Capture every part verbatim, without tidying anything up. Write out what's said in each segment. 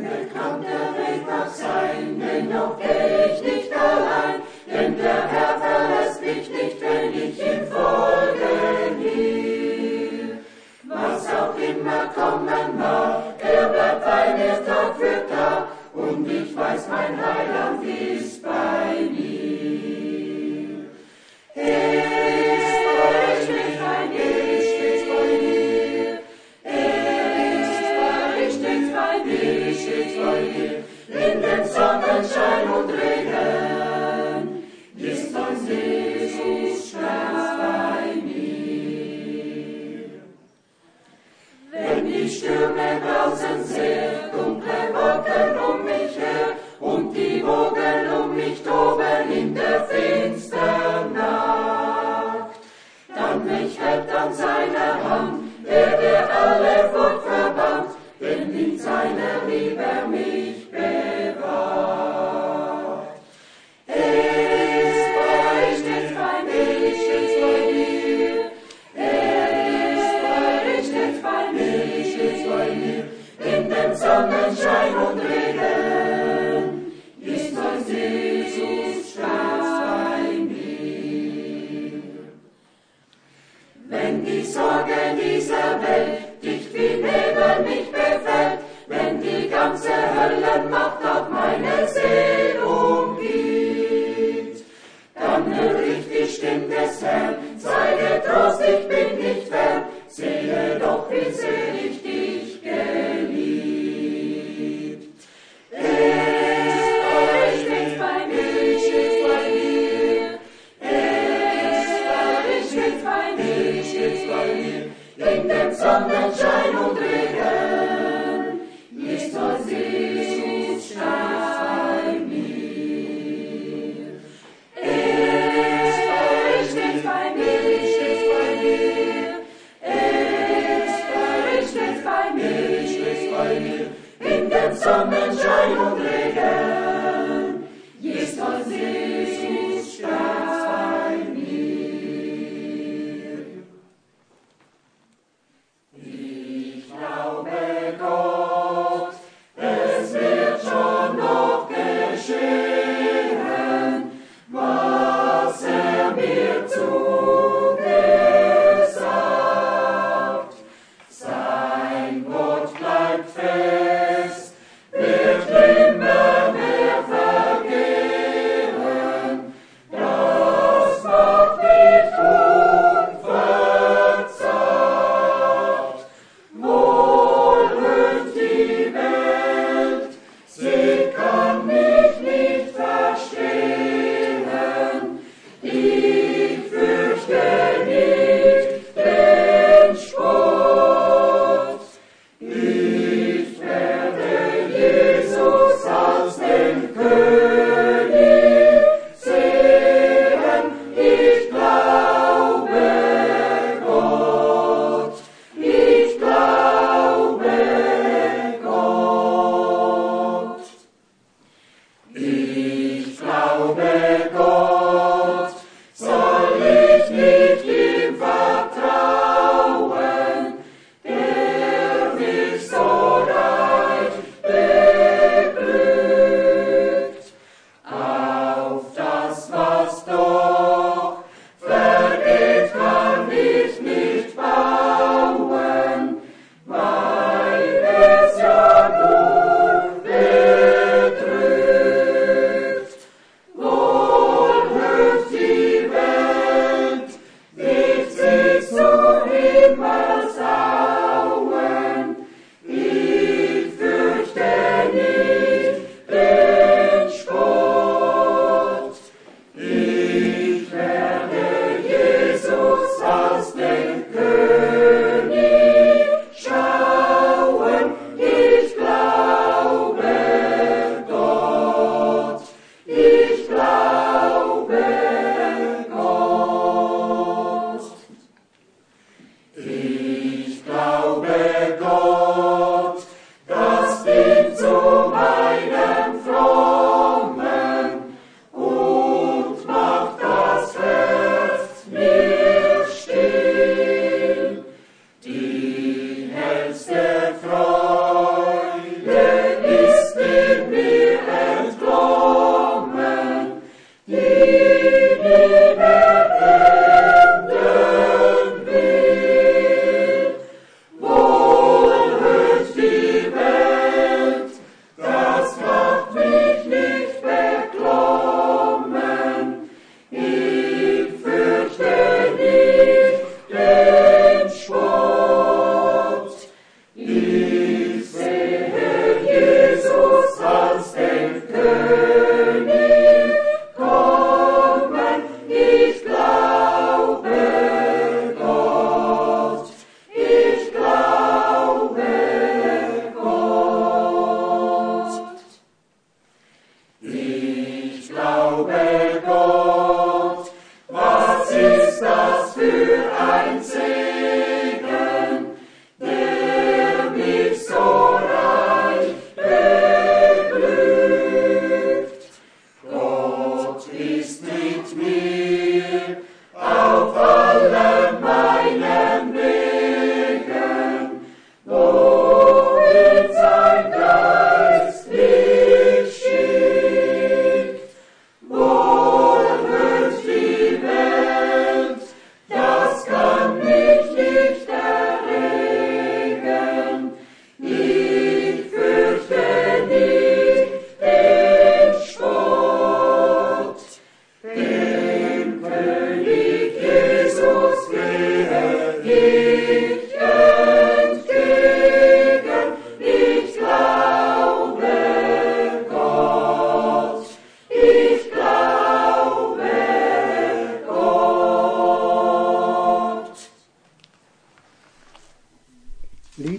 Unbekannter Weg mag sein, dennoch geh ich nicht allein, denn der Herr verlässt mich nicht, wenn ich ihm folgen will. Was auch immer kommen mag, er bleibt bei mir Tag für Tag, und ich weiß, mein Heiland ist bei mir. Er ist bei mir, stets bei mir, er ist bei mir, stets bei mir, stets bei mir, in dem Sonnenschein und Regen, ist mein Jesus stets bei mir. Wenn die Stürme draußen sehr dunkle Wolken um mich her und die Wogen um mich toben in der finstern Nacht, dann mich hält an seiner Hand, der der alle Furcht verbannt, denn in seiner Liebe mich bewahrt. Er ist bei, stets bei mir, stets bei mir, er ist bei, stets bei mir, stets bei mir, in dem Sonnenschein und Regen, ist mein Jesus stets bei mir. Wenn die Sorge dieser Welt dicht wie Nebel mich befällt, wenn die ganze Höllenmacht auf meine Seele umgibt, dann höre ich die Stimme des Herrn, sei getrost, ich bin nicht fern, sehe doch, wie sehr ich dich geliebt. Er ist stets bei mir, stets bei mir, er ist stets bei mir, stets bei mir, in dem Sonnenschein und Regen, ist mein Jesus stets bei mir. Er ist stets bei mir, stets bei mir, er ist stets bei mir, stets bei mir, in dem Sonnenschein und Regen, ist mein Jesus stets bei mir. Ich glaube,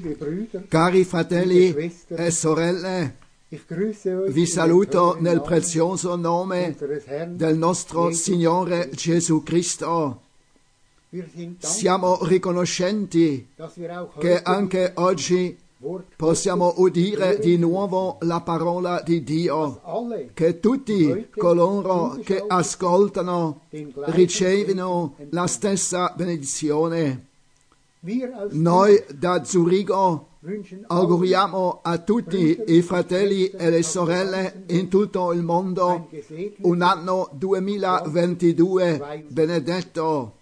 Liebe Brüder, Cari fratelli liebe Schwestern, e sorelle, ich grüße euch vi in saluto dem nel Namen prezioso nome unseres Herrn del nostro Jesus Signore Christus. Gesù Cristo. Wir sind dankbar, Siamo riconoscenti dass wir auch che heute anche oggi Wort possiamo Gottes udire hören di dürfen, nuovo la parola di dass Dio, alle che tutti coloro che ascoltano den gleichen ricevono Segen la empfangen. stessa benedizione. Wir aus Noi da Zurigo wünschen allen auguriamo a tutti i fratelli e le sorelle in tutto il ein mondo gesegnetes un anno duemilaventidue benedetto,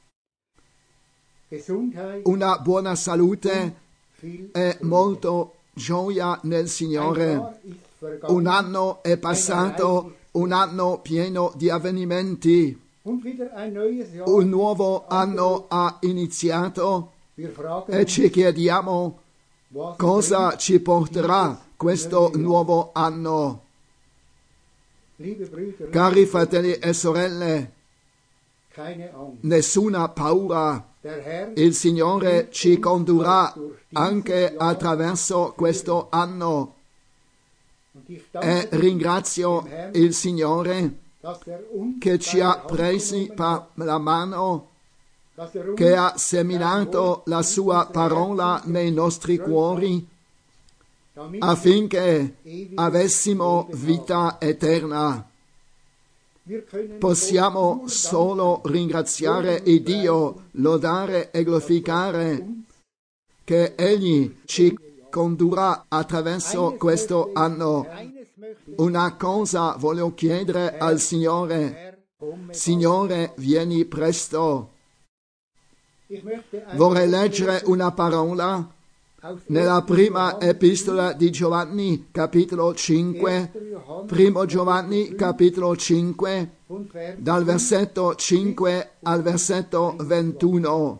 Gesundheit, una buona salute viel e Freude. molto gioia nel Ein Signore. Jahr ist vergangen Un anno è passato, un anno pieno di avvenimenti. und wieder ein neues Jahr. Un nuovo anno ha iniziato Wir fragen e uns, ci chiediamo was cosa bringt ci porterà dieses questo neue Jahr? nuovo anno. Liebe Brüder, Cari fratelli e sorelle, keine Angst. nessuna paura. Der Herr Il Signore ci condurrà anche attraverso questo anno und ich e danke dir, ringrazio il Signore dass er uns che ci bei ha der Hand presi genommen per hat, la mano, dass er uns che ha sein seminato Wort la in sua unsere parola Herzen nei nostri gestreut cuori hat, damit affinché wir ewiges avessimo Leben vita eterna. haben. Wir können Possiamo Gott nur solo danken, ringraziare il Dio, lodare e glorificare che Egli ci condurrà attraverso Eines questo möchte ich- anno. eines möchte ich, Una cosa voglio chiedere al Signore. Herr, komme Signore, vieni presto. bald. Ich möchte ein Vorrei Wort leggere lesen una parola aus nella erster prima Johannes epistola di Giovanni, capitolo cinque. erster Johannes Primo Giovanni, capitolo cinque, und Vers dal versetto cinque al versetto ventuno.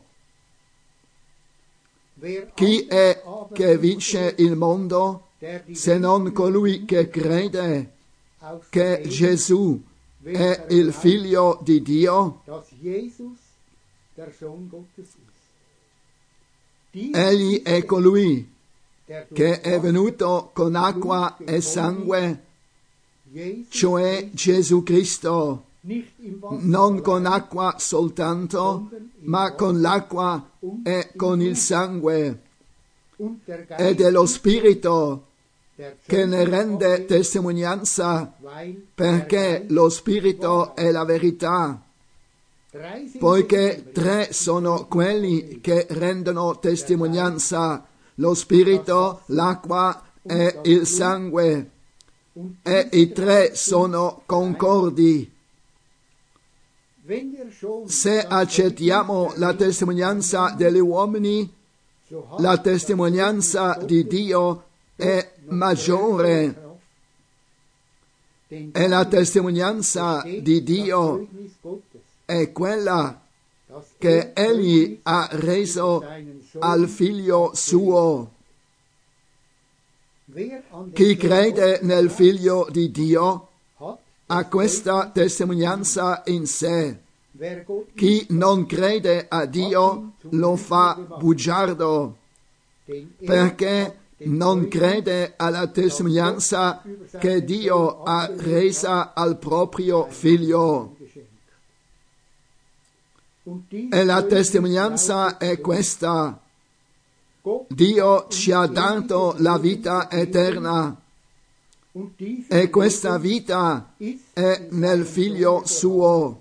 Wer Chi anders è aber che vince il mondo der die se non Welt colui che crede auf che den, Gesù è welcher il glaubt, figlio di Dio? dass Jesus der Sohn Gottes ist. Dies Egli ist è es, colui der durch che è Wasser, venuto con acqua e sangue, Jesus cioè Christus, Gesù Cristo, nicht im Wasser non con allein, acqua soltanto, ma con l'acqua e con il sangue, und der Geist ed è lo Spirito der che ne Zeugen rende abgibt, testimonianza, weil perché der Geist lo Spirito è la verità, drei sind poiché es, tre sono quelli che rendono testimonianza, lo Spirito, l'acqua e il sangue, und e i tre sono concordi. wenn wir schon Se das accettiamo la testimonianza degli uomini, so hat la das testimonianza Zeugnis di Gottes Dio è noch maggiore, größere Kraft. Denn e la darin testimonianza besteht di das Dio Zeugnis Gottes, è quella dass che er Egli Zeugnis ha reso über seinen Sohn al figlio suo. Wer an den Chi Sohn crede Gottes nel glaubt, figlio di Dio hat ha das questa Zeugnis. testimonianza in sé. Wer Gott Chi nicht non crede a Dio lo fa bugiardo, denn er perché hat den non Zeugnis crede alla testimonianza che Dio ha resa al proprio figlio. geschenkt. Und dies E la Zeugnis testimonianza lautet è so, questa: Gott Dio ci ha dato la vita eterna, und dieses e questa Leben vita ist è in nel seinem figlio Sohne suo.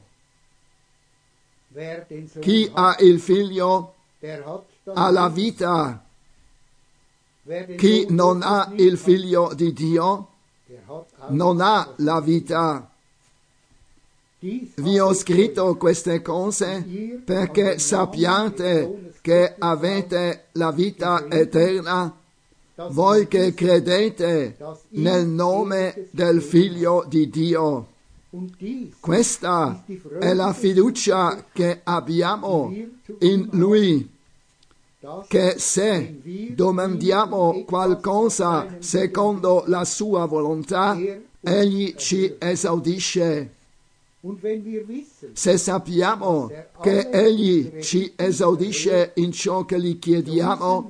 Wer den Sohn Chi ha hat, il figlio der hat das ha la Leben. vita. Wer den Chi Sohn non Gottes ha nicht il hat, figlio di Dio der hat auch non ha das la Leben. vita. Dies Vi ho hat scritto queste cose perché sappiate che avete la vita eterna, dass voi che ihr credete nel nome del Figlio di Dio. und dies Questa è la fiducia che abbiamo in Lui, das che se domandiamo qualcosa secondo la sua volontà, Egli ci esaudisce. und wenn wir wissen, Se sappiamo che Egli ci esaudisce in ciò che gli chiediamo,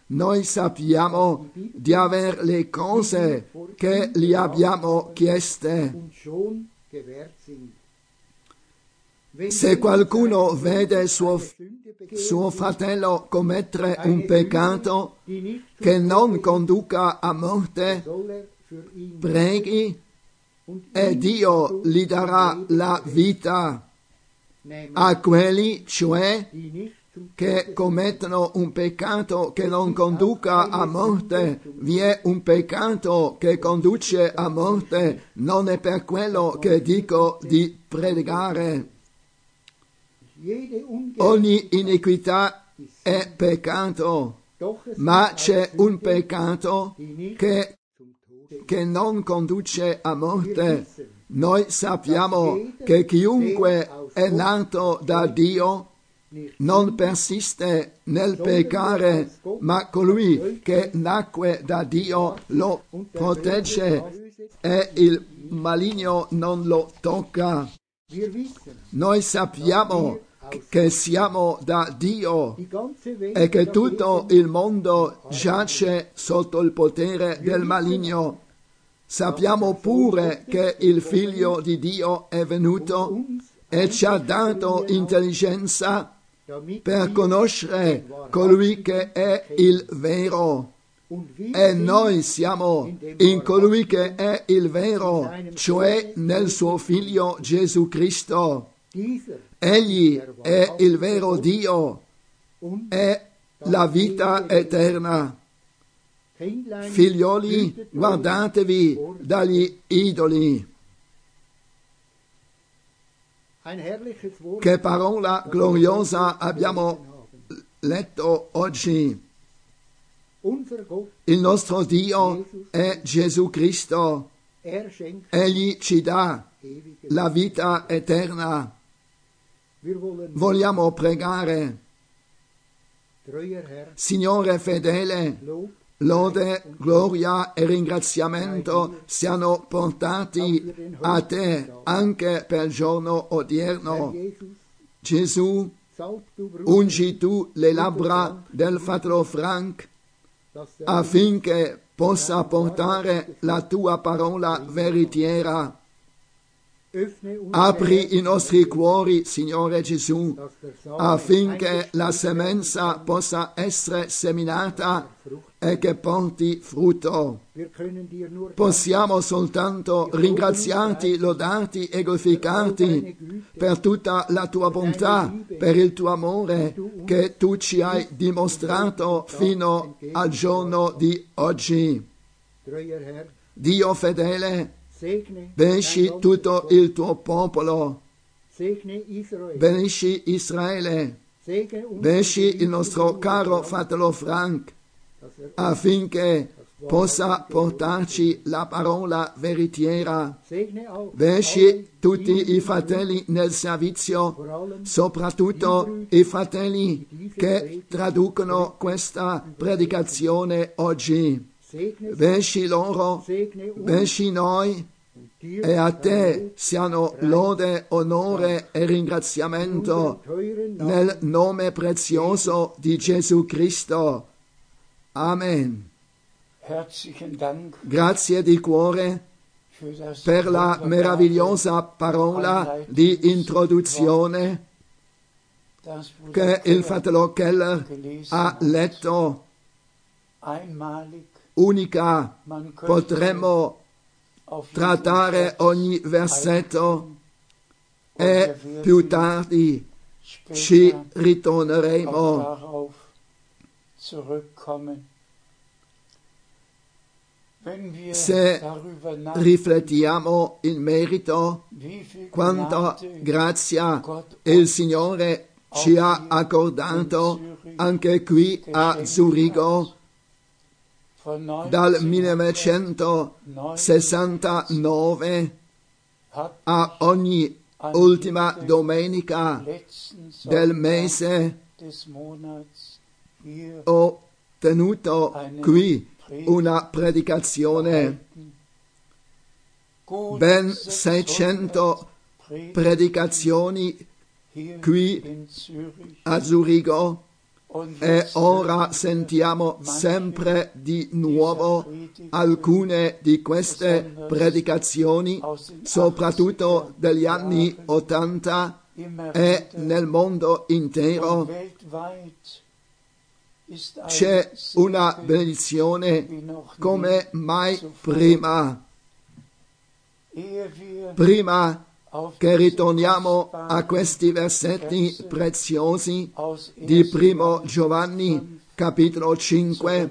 noi sappiamo di aver le cose che gli abbiamo chieste. uns schon gewährt sind. Wenn Se jemand qualcuno seinen vede Bruder suo, eine Sünde begehen suo sieht, fratello commettere eine un peccato Sünde, die nicht zum che non Tode conduca a ist, morte, soll er für ihn preghi und e ihm Dio dadurch gli darà zum Leben la verhelfen, vita nämlich a quelli, cioè, die nicht zum che Tode commettono un peccato che non conduca a morte. Vi è un peccato che conduce a morte, non è per quello che dico di pregare. jede Ogni Ungerechtigkeit iniquità ist è Sünde, peccato, doch es ma gibt c'è auch un Sünde, peccato die nicht che, zum Tode che non conduce a Wir morte. wissen, Noi sappiamo che chiunque è nato da Dio nicht non persiste nel peccare, ma colui che nacque da Dio lo und der protegge Böse e il maligno non lo tocca. Wir wissen, Noi sappiamo che siamo da Dio die ganze Welt e che dagegen tutto il mondo giace sotto il potere del maligno. Sappiamo pure che il Figlio di Dio è venuto uns e ci ha dato intelligenza damit per wir conoscere colui che è il vero. und wir E sind noi siamo in colui che è il vero, cioè nel suo Figlio Gesù Cristo. dieser Egli è il vero Dio, und è la vita eterna. Kindlein Figlioli, hütet euch guardatevi dagli idoli. ein herrliches Wort. Che parola gloriosa abbiamo letto oggi. Unser Gott, Il nostro Dio è Gesù Cristo. er schenkt Egli ci dà ewige la vita eterna. Wir wollen Vogliamo pregare, treuer Herr, Signore fedele, Lob lode, gloria e ringraziamento siano portati a te anche per il giorno Herr odierno. Jesus, Gesù, salb du Bruder, ungi tu le labbra del fratello Frank dass er affinché possa portare la tua parola veritiera. öffne uns Apri i nostri cuori, Signore Gesù, dass der Same affinché la semenza possa essere seminata e che porti frutto. Wir können dir nur Possiamo soltanto ringraziarti, lodarti e glorificarti per tutta la tua bontà, per il tuo amore che tu ci hai dimostrato fino al giorno di oggi. treuer Herr, Dio fedele, segne benedisci dein tutto ganzes Volk, il tuo popolo, segne Israel, benedisci Israele, segne uns benedisci il nostro caro fratello Frank, dass er affinché possa portarci la parola veritiera. segne auch Benedisci tutti i fratelli nel servizio, vor allem soprattutto i fratelli che traducono questa predicazione oggi. segne Benedisci loro, segne uns benedisci noi, und dir e a te siano lode, onore e ringraziamento teuren Namen nel nome prezioso di Gesù Cristo. Amen. Herzlichen Dank Grazie di cuore für das per la wunderbare, meravigliosa parola di introduzione das Bruder che il Keller fratello Keller gelesen ha hat. letto. Einmalig, Unica, man könnte potremmo auf trattare jeden ogni versetto und e wir werden più tardi ci später auch ritorneremo. darauf zurückkommen. Wenn wir Se darüber nachdenken, riflettiamo in merito wie viel quanta Gnade grazia Gott il uns Signore ci ha accordato anche qui a Zurigo von dal millenovecentosessantanove hat a ogni ultima domenica letzten del Sonntag mese des Monats hier ho tenuto qui una predicazione. gehalten. Gut Ben sechshundert seicento Predigen predicazioni hier qui in Zürich a Zurigo E ora sentiamo sempre di nuovo alcune di queste predicazioni, soprattutto degli anni ottanta e nel mondo intero. C'è una benedizione come mai prima. Prima che ritorniamo a questi versetti preziosi di primo Giovanni capitolo cinque,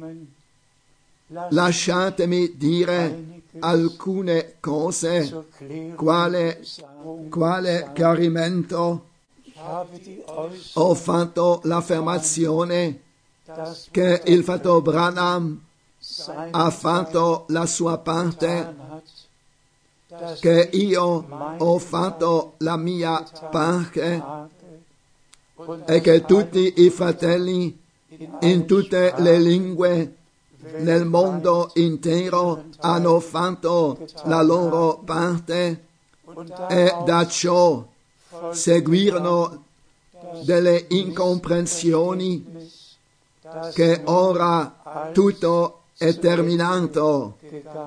lasciatemi dire alcune cose, quale, quale chiarimento. Ho fatto l'affermazione che il fratello Branham ha fatto la sua parte, che io ho fatto la mia parte e che tutti i fratelli in tutte le lingue nel mondo intero hanno fatto la loro parte e da ciò seguirono delle incomprensioni che ora tutto è terminato.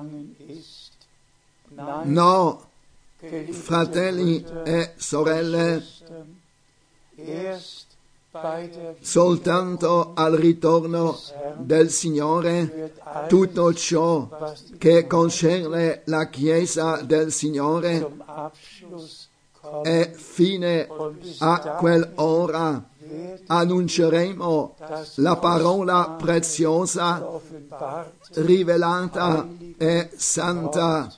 No, fratelli e sorelle, soltanto al ritorno del Signore tutto ciò che concerne la Chiesa del Signore e fine a quell'ora annunceremo la parola preziosa, rivelata e santa.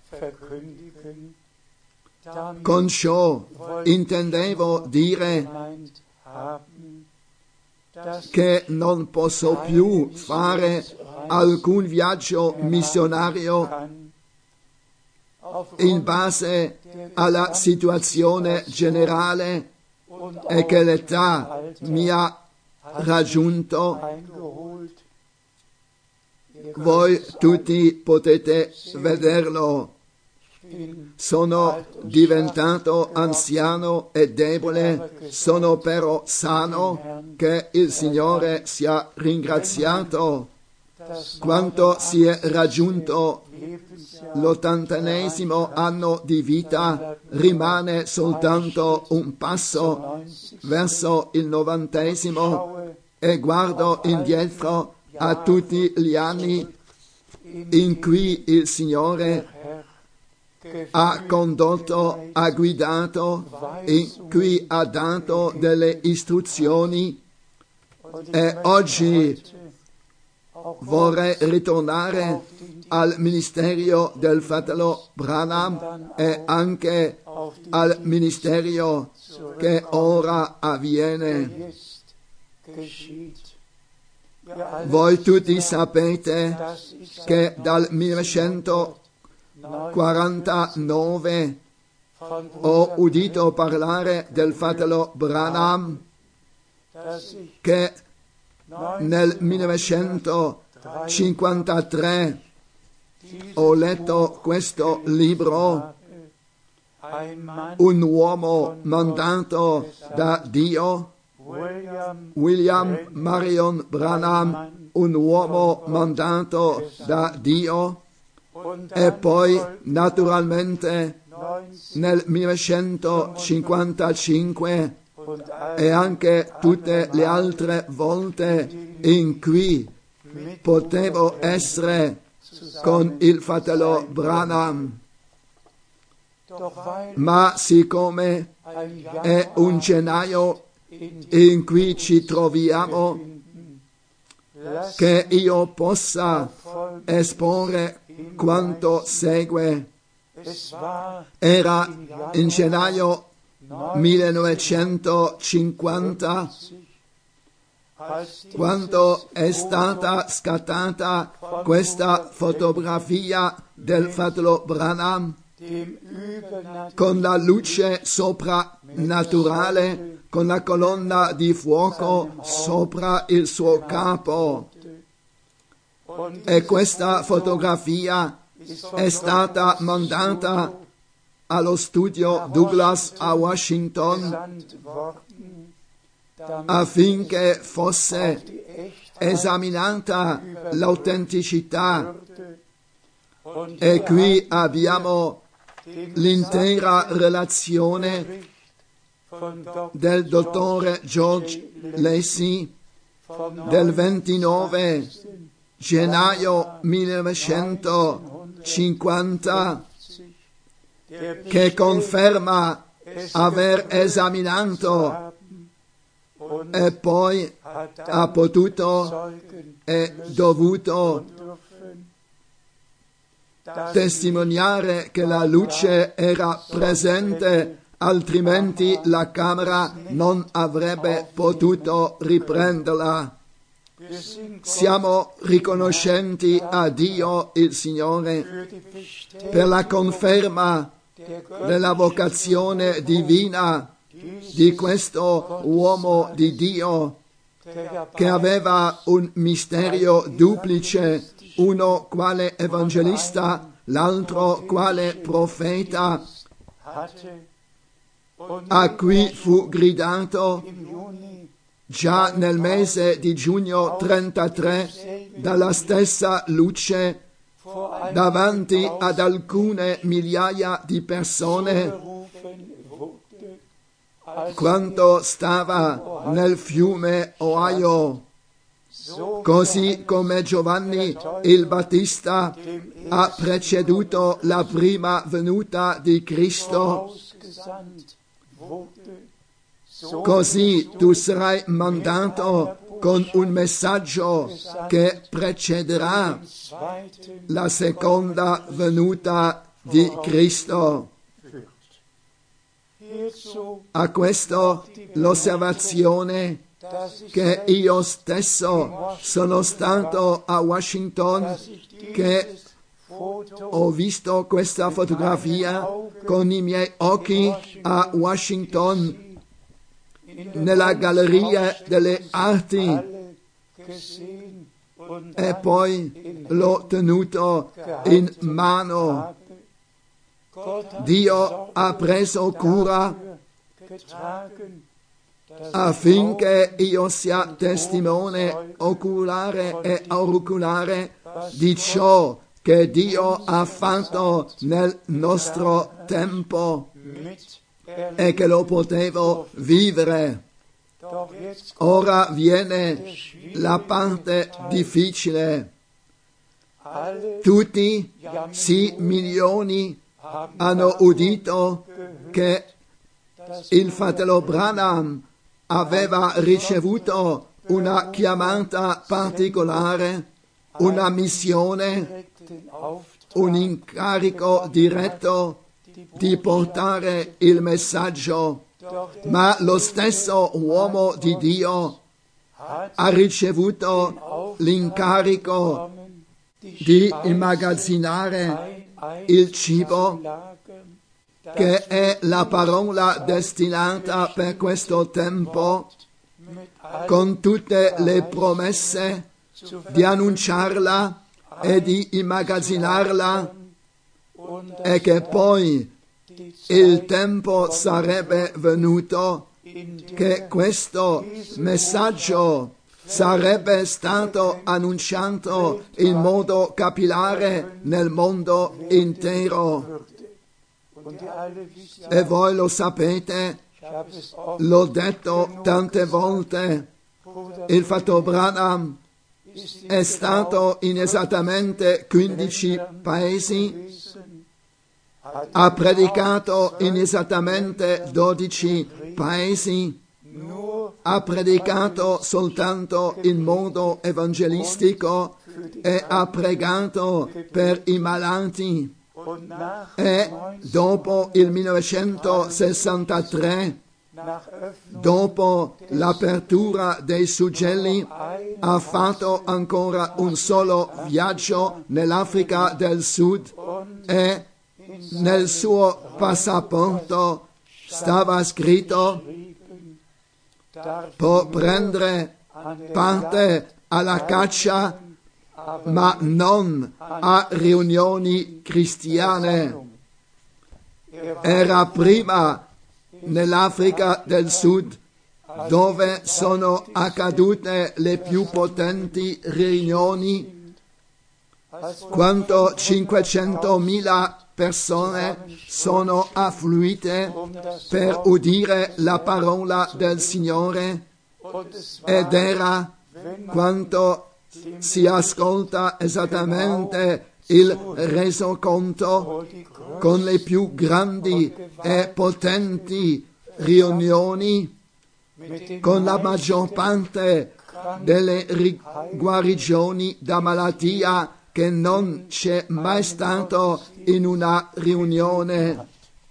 Con ciò intendevo dire che non posso più fare alcun viaggio missionario in base alla situazione generale e che l'età mi ha raggiunto. Voi tutti potete vederlo. Sono diventato anziano e debole, sono però sano, che il Signore sia ringraziato. Quando si è raggiunto l'ottantanesimo anno di vita, rimane soltanto un passo verso il novantesimo e guardo indietro a tutti gli anni in cui il Signore ha condotto, ha guidato, in cui ha dato delle istruzioni, e oggi vorrei ritornare al ministero del fratello Branham e anche al ministero che ora avviene. Voi tutti sapete che dal millenovecentoquarantanove ho udito parlare del fratello Branham, che nel millenovecentocinquantatré ho letto questo libro, Un uomo mandato da Dio, William Marion Branham, un uomo mandato da Dio, e poi naturalmente nel millenovecentocinquantacinque e anche tutte le altre volte in cui potevo essere con il fratello Branham. Ma siccome è un gennaio in cui ci troviamo, che io possa esporre quanto segue. Era in gennaio millenovecentocinquanta quando è stata scattata questa fotografia del fratello Branham con la luce soprannaturale, con la colonna di fuoco sopra il suo capo. E questa fotografia è stata mandata allo studio Douglas a Washington, affinché fosse esaminata l'autenticità. E qui abbiamo l'intera relazione del dottore George Lacey del ventinove gennaio millenovecentocinquanta, che conferma aver esaminato e poi ha potuto e dovuto testimoniare che la luce era presente, altrimenti la camera non avrebbe potuto riprenderla. Siamo riconoscenti a Dio il Signore per la conferma della vocazione divina di questo uomo di Dio, che aveva un misterio duplice, uno quale evangelista, l'altro quale profeta, a cui fu gridato già nel mese di giugno trentatré dalla stessa luce davanti ad alcune migliaia di persone, quando stava nel fiume Ohio. Così come Giovanni il Battista ha preceduto la prima venuta di Cristo, così tu sarai mandato con un messaggio che precederà la seconda venuta di Cristo. A questo l'osservazione che io stesso sono stato a Washington, che ho visto questa fotografia con i miei occhi a Washington, nella Galleria delle Arti, e poi l'ho tenuto in mano. Dio ha preso cura affinché io sia testimone oculare e auricolare di ciò che Dio ha fatto nel nostro tempo e che lo potevo vivere. Ora viene la parte difficile. Tutti, sì, milioni, hanno udito che il fratello Branham aveva ricevuto una chiamata particolare, una missione, un incarico diretto di portare il messaggio, ma lo stesso uomo di Dio ha ricevuto l'incarico di immagazzinare il cibo, che è la parola destinata per questo tempo, con tutte le promesse di annunciarla e di immagazzinarla, e che poi il tempo sarebbe venuto che questo messaggio sarebbe stato annunciato in modo capillare nel mondo intero. E voi lo sapete, l'ho detto tante volte, il fratello Branham è stato in esattamente quindici paesi, ha predicato in esattamente dodici paesi, ha predicato soltanto in modo evangelistico e ha pregato per i malati. E dopo il millenovecentosessantatré, dopo l'apertura dei suggelli, ha fatto ancora un solo viaggio nell'Africa del Sud, e nel suo passaporto stava scritto: può prendere parte alla caccia, ma non a riunioni cristiane. Era prima nell'Africa del Sud dove sono accadute le più potenti riunioni, quando cinquecentomila persone sono affluite per udire la parola del Signore, ed era quando si ascolta esattamente il resoconto con le più grandi e potenti riunioni, con la maggior parte delle guarigioni da malattia che non c'è mai stato in una riunione,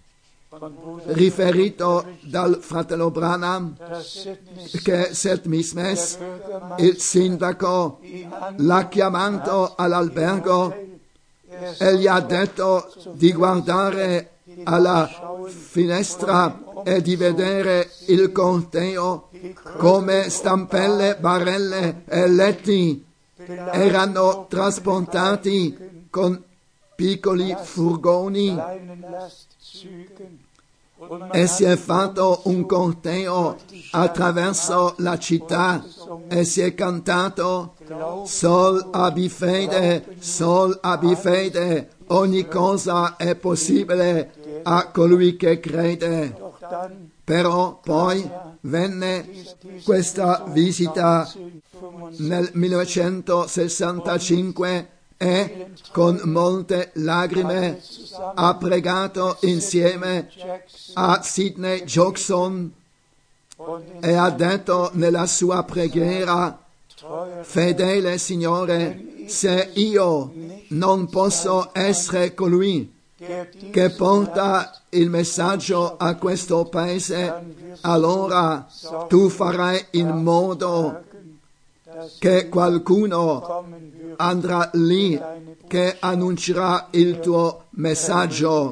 riferito dal fratello Branham, che Seth Mismes, il sindaco, l'ha chiamato all'albergo e gli ha detto di guardare alla finestra e di vedere il corteo, come stampelle, barelle e letti erano trasportati con piccoli furgoni, e si è fatto un corteo attraverso la città e si è cantato Sol abbi fede, Sol abbi fede, ogni cosa è possibile a colui che crede. Però poi venne questa visita nel millenovecentosessantacinque e con molte lacrime ha pregato insieme a Sidney Jackson e ha detto nella sua preghiera: fedele Signore, se io non posso essere colui che porta il messaggio a questo paese, allora tu farai in modo che qualcuno andrà lì che annuncerà il tuo messaggio.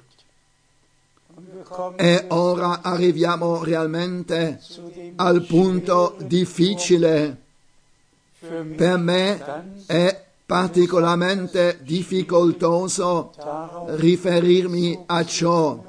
E ora arriviamo realmente al punto difficile. Per me è particolarmente difficoltoso riferirmi a ciò.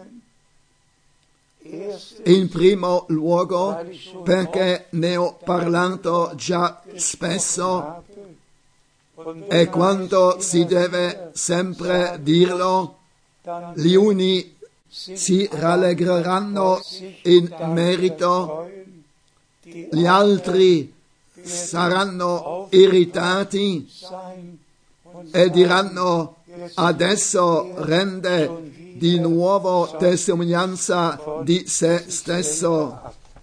In primo luogo perché ne ho parlato già spesso, e quando si deve sempre dirlo, gli uni si rallegreranno in merito, gli altri saranno irritati e diranno: adesso rende di nuovo testimonianza di se stesso.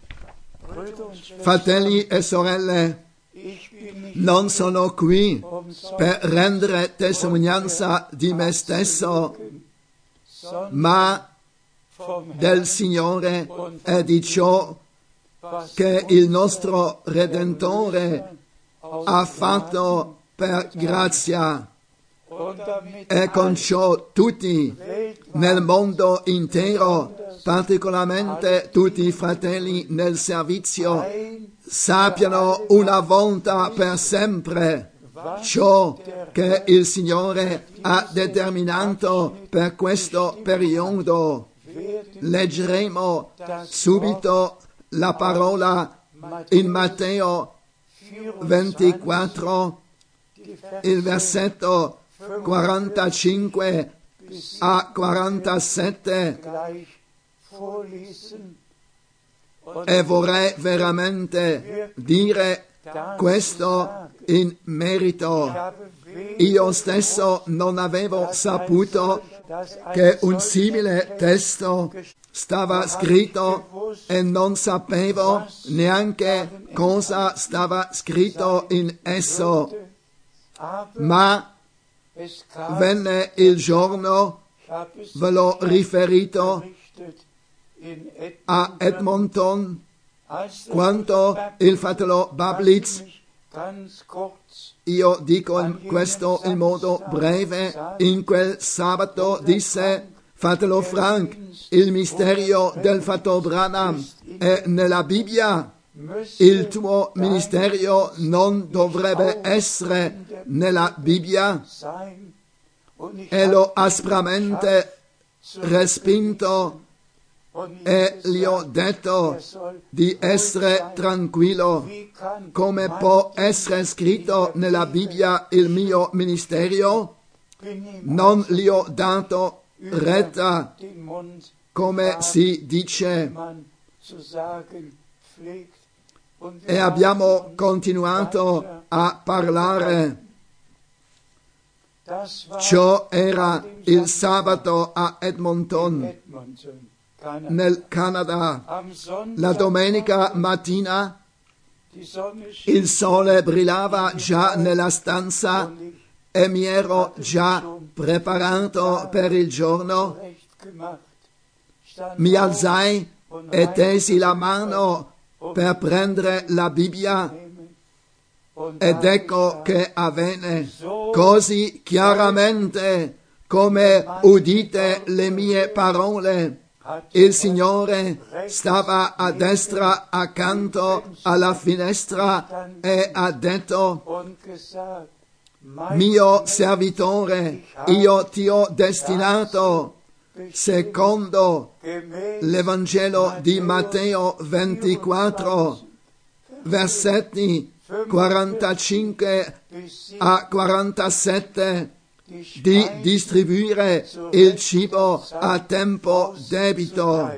Fratelli e sorelle, non sono qui per rendere testimonianza di me stesso, ma del Signore e di ciò che il nostro Redentore ha fatto per grazia, e con ciò tutti nel mondo intero, particolarmente tutti i fratelli nel servizio, sappiano una volta per sempre ciò che il Signore ha determinato per questo periodo. Leggeremo subito la parola in Matteo ventiquattro, il versetto quarantacinque a quarantasette, e vorrei veramente dire questo in merito. Io stesso non avevo saputo che un simile testo stava scritto e non sapevo neanche cosa stava scritto in esso, ma venne il giorno, ve l'ho riferito, a Edmonton, quando il fratello Bablitz, io dico questo in modo breve, in quel sabato disse: fratello Frank, il mistero del fratello Branham è nella Bibbia, il tuo ministero non dovrebbe essere nella Bibbia, e l'ho aspramente respinto e gli ho detto di essere tranquillo. Come può essere scritto nella Bibbia il mio ministero? Non gli ho dato retta, come si dice, e abbiamo continuato a parlare. Ciò era il sabato a Edmonton, nel Canada. La domenica mattina il sole brillava già nella stanza e mi ero già preparato per il giorno. Mi alzai e tesi la mano per prendere la Bibbia ed ecco che avvenne così chiaramente come udite le mie parole. Il Signore stava a destra accanto alla finestra e ha detto: mio servitore, io ti ho destinato secondo l'Evangelo di Matteo ventiquattro, versetti quarantacinque a quarantasette, di distribuire il cibo a tempo debito.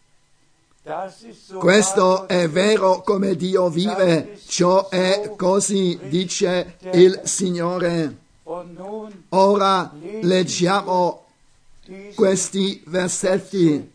Questo è vero come Dio vive, ciò è così, dice il Signore. Ora leggiamo questi versetti.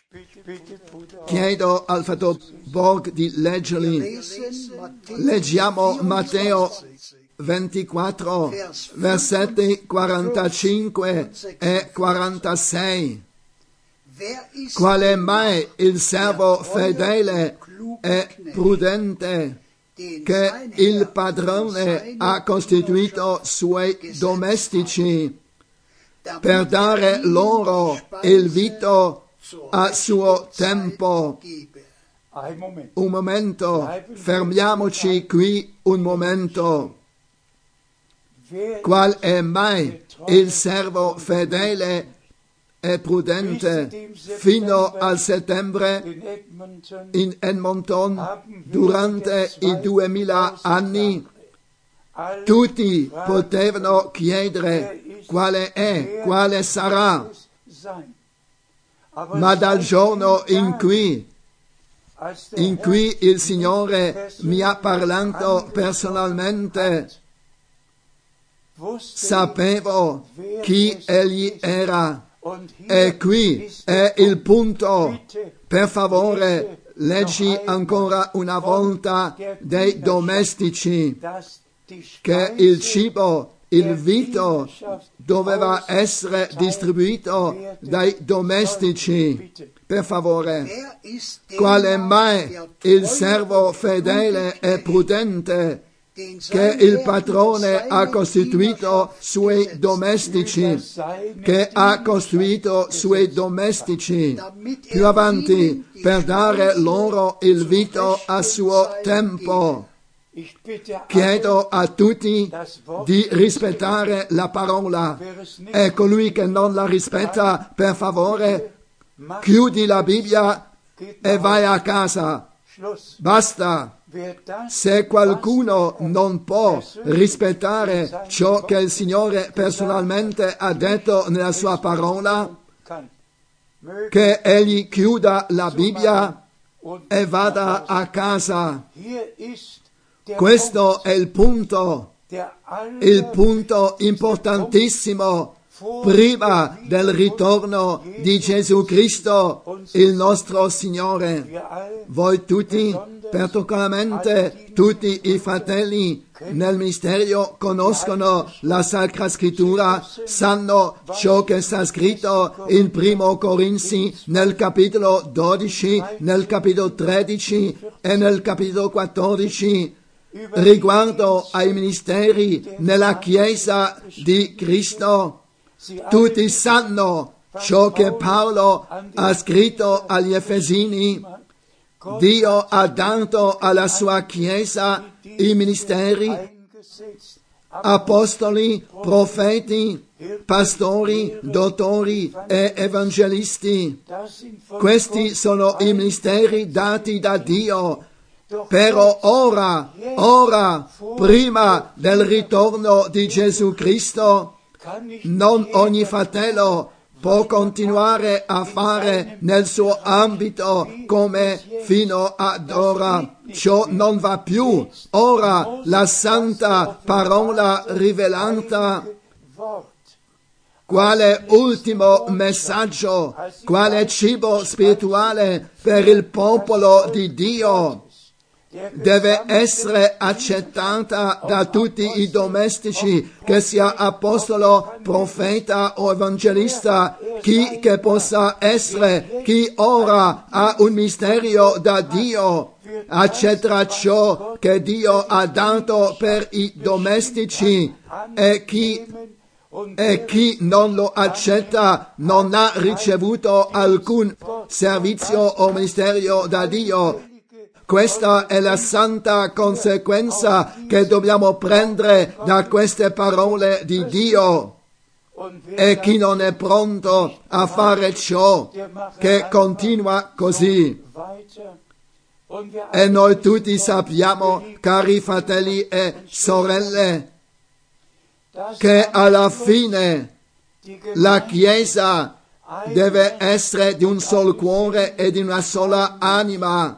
Chiedo al fratello Borg di leggerli. Leggiamo Matteo ventiquattro, versetti quarantacinque e quarantasei. Qual è mai il servo fedele e prudente che il padrone ha costituito suoi domestici per dare loro il vitto a suo tempo? Un momento, fermiamoci qui un momento. Qual è mai il servo fedele e prudente? Fino al settembre in Edmonton, durante i duemila anni, tutti potevano chiedere quale è, quale sarà, ma dal giorno in cui in cui il Signore mi ha parlato personalmente, sapevo chi egli era. E qui è il punto. Per favore, leggi ancora una volta dei domestici, che il cibo, il vitto, doveva essere distribuito dai domestici. Per favore, qual è mai il servo fedele e prudente che il padrone ha costituito suoi domestici, che ha costruito suoi domestici più avanti per dare loro il vitto a suo tempo? Chiedo a tutti di rispettare la parola, e colui che non la rispetta, per favore, chiudi la Bibbia e vai a casa. Basta. Se qualcuno non può rispettare ciò che il Signore personalmente ha detto nella sua parola, che egli chiuda la Bibbia e vada a casa. Questo è il punto, il punto importantissimo prima del ritorno di Gesù Cristo, il nostro Signore. Voi tutti, particolarmente tutti i fratelli nel ministero, conoscono la Sacra Scrittura, sanno ciò che sta scritto in Primo Corinzi nel capitolo dodici, nel capitolo tredici e nel capitolo quattordici, riguardo ai ministeri nella Chiesa di Cristo. Tutti sanno ciò che Paolo ha scritto agli Efesini. Dio ha dato alla sua Chiesa i ministeri apostoli, profeti, pastori, dottori e evangelisti. Questi sono i misteri dati da Dio. Però ora, ora, prima del ritorno di Gesù Cristo, non ogni fratello può continuare a fare nel suo ambito come fino ad ora. Ciò non va più. Ora la santa parola rivelata, quale ultimo messaggio, quale cibo spirituale per il popolo di Dio, deve essere accettata da tutti i domestici, che sia apostolo, profeta o evangelista, chi che possa essere, chi ora ha un misterio da Dio, accetterà ciò che Dio ha dato per i domestici, e chi E chi non lo accetta non ha ricevuto alcun servizio o ministerio da Dio. Questa è la santa conseguenza che dobbiamo prendere da queste parole di Dio. E chi non è pronto a fare ciò, che continua così. E noi tutti sappiamo, cari fratelli e sorelle, che alla fine la Chiesa deve essere di un solo cuore e di una sola anima,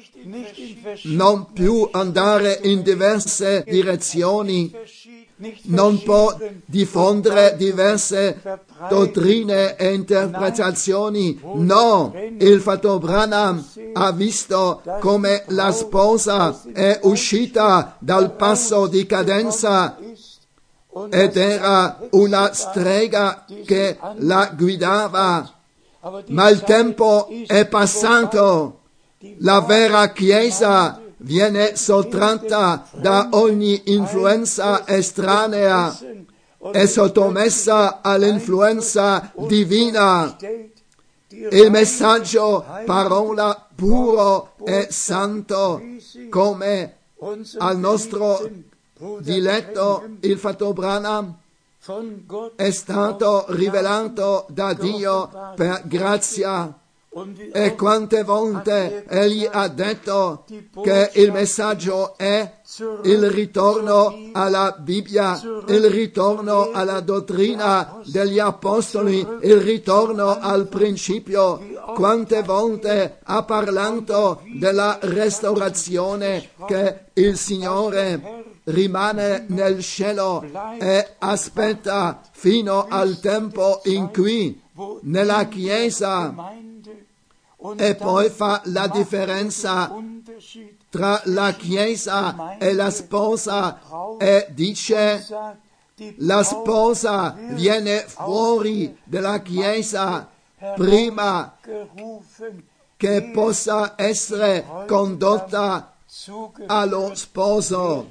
non più andare in diverse direzioni, non può diffondere diverse dottrine e interpretazioni. No, il fratello Branham ha visto come la sposa è uscita dal passo di cadenza ed era una strega che la guidava, ma il tempo è passato, la vera Chiesa viene sottratta da ogni influenza estranea e sottomessa all'influenza divina. Il messaggio, parola puro e santo, come al nostro diletto il fratello Branham, è stato rivelato da Dio per grazia. E quante volte egli ha detto che il messaggio è il ritorno alla Bibbia, il ritorno alla dottrina degli apostoli, il ritorno al principio. Quante volte ha parlato della restaurazione, che il Signore rimane nel cielo e aspetta fino al tempo in cui nella Chiesa, e poi fa la differenza tra la Chiesa e la sposa e dice: la sposa viene fuori dalla Chiesa prima che possa essere condotta allo sposo.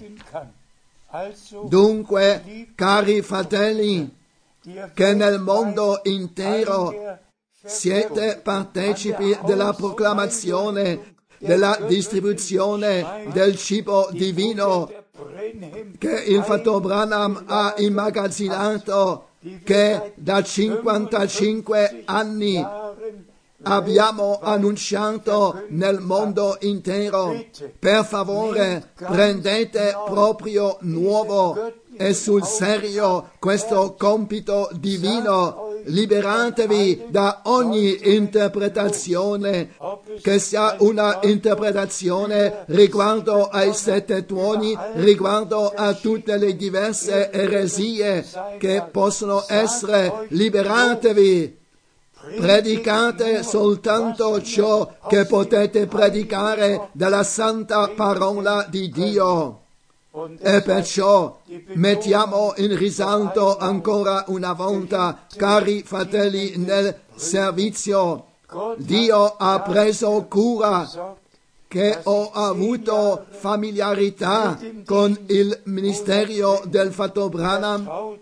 Dunque, cari fratelli, che nel mondo intero siete partecipi della proclamazione, della distribuzione del cibo divino che il fratello Branham ha immagazzinato, che da cinquantacinque anni abbiamo annunciato nel mondo intero. Per favore, prendete proprio nuovo e sul serio questo compito divino. Liberatevi da ogni interpretazione, che sia una interpretazione riguardo ai sette tuoni, riguardo a tutte le diverse eresie che possono essere. Liberatevi. Predicate soltanto ciò che potete predicare dalla santa parola di Dio. E perciò mettiamo in risalto ancora una volta, cari fratelli nel servizio, Dio ha preso cura che ho avuto familiarità con il ministerio del fratello Branham,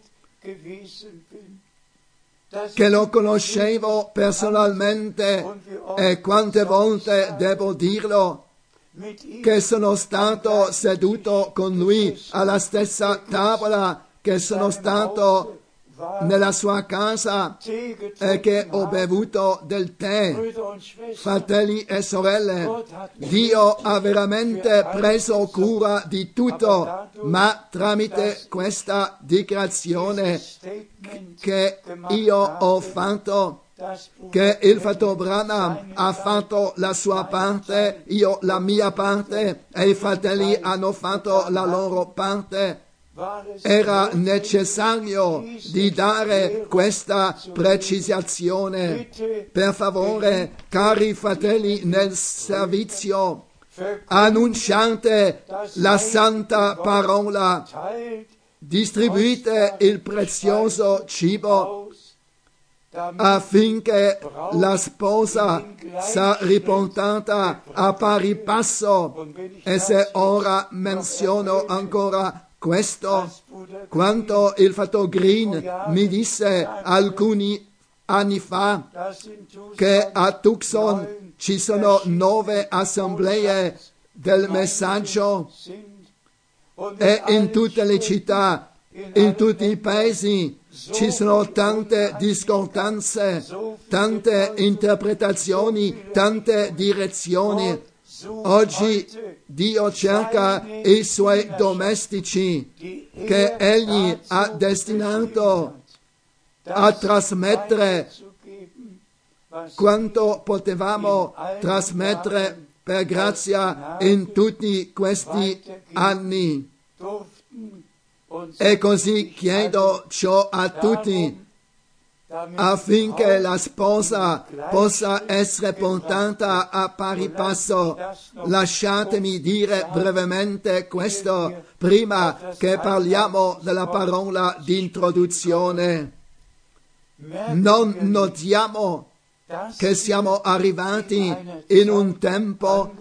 che lo conoscevo personalmente, e quante volte devo dirlo, che sono stato seduto con lui alla stessa tavola, che sono stato nella sua casa e che ho bevuto del tè. Fratelli e sorelle, Dio ha veramente preso cura di tutto, ma tramite questa dichiarazione che io ho fatto, che il fratello Branham ha fatto la sua parte, io la mia parte e i fratelli hanno fatto la loro parte, era necessario di dare questa precisazione. Per favore, cari fratelli nel servizio, annunciate la santa parola, distribuite il prezioso cibo affinché la sposa sia riportata a pari passo. E se ora menziono ancora questo, quanto il fratello Green mi disse alcuni anni fa, che a Tucson ci sono nove assemblee del messaggio e in tutte le città, in tutti i paesi, ci sono tante discordanze, tante interpretazioni, tante direzioni. Oggi Dio cerca i suoi domestici che Egli ha destinato a trasmettere quanto potevamo trasmettere per grazia in tutti questi anni. E così chiedo ciò a tutti, affinché la sposa possa essere portata a pari passo. Lasciatemi dire brevemente questo prima che parliamo della parola di introduzione. Non notiamo che siamo arrivati in un tempo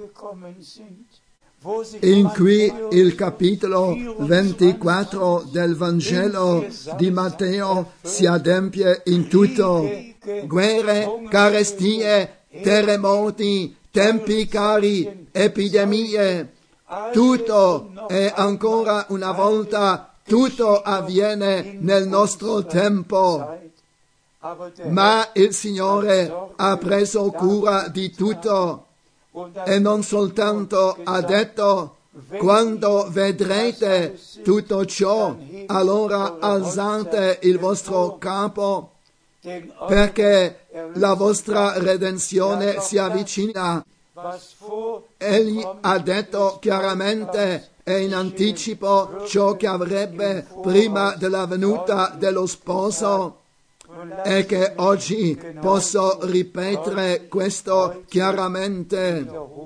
in cui il capitolo ventiquattro del Vangelo di Matteo si adempie in tutto. Guerre, carestie, terremoti, tempi cari, epidemie, tutto e ancora una volta tutto avviene nel nostro tempo. Ma il Signore ha preso cura di tutto. E non soltanto ha detto, quando vedrete tutto ciò, allora alzate il vostro capo, perché la vostra redenzione si avvicina. Egli ha detto chiaramente e in anticipo ciò che avrebbe prima della venuta dello sposo, e che oggi posso ripetere questo chiaramente.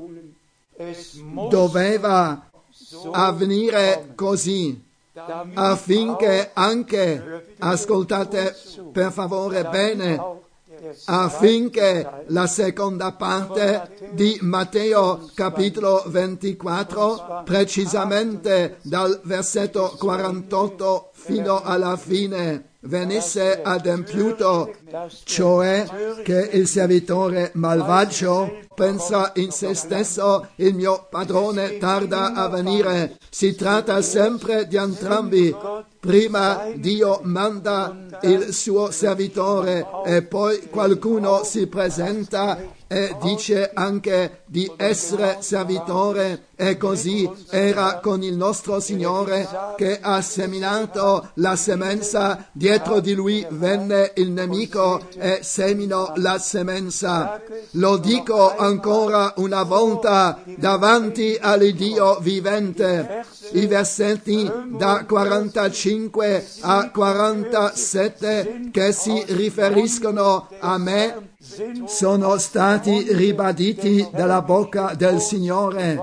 Doveva avvenire così, affinché anche, ascoltate per favore bene, affinché la seconda parte di Matteo capitolo ventiquattro, precisamente dal versetto quarantotto fino alla fine, venisse adempiuto, cioè che il servitore malvagio pensa in se stesso, il mio padrone tarda a venire. Si tratta sempre di entrambi. Prima Dio manda il suo servitore e poi qualcuno si presenta e dice anche di essere servitore, e così era con il nostro Signore che ha seminato la semenza, dietro di lui venne il nemico e seminò la semenza. Lo dico ancora una volta davanti all'Iddio vivente. I versetti da quarantacinque a quarantasette che si riferiscono a me sono stati ribaditi dalla bocca del Signore.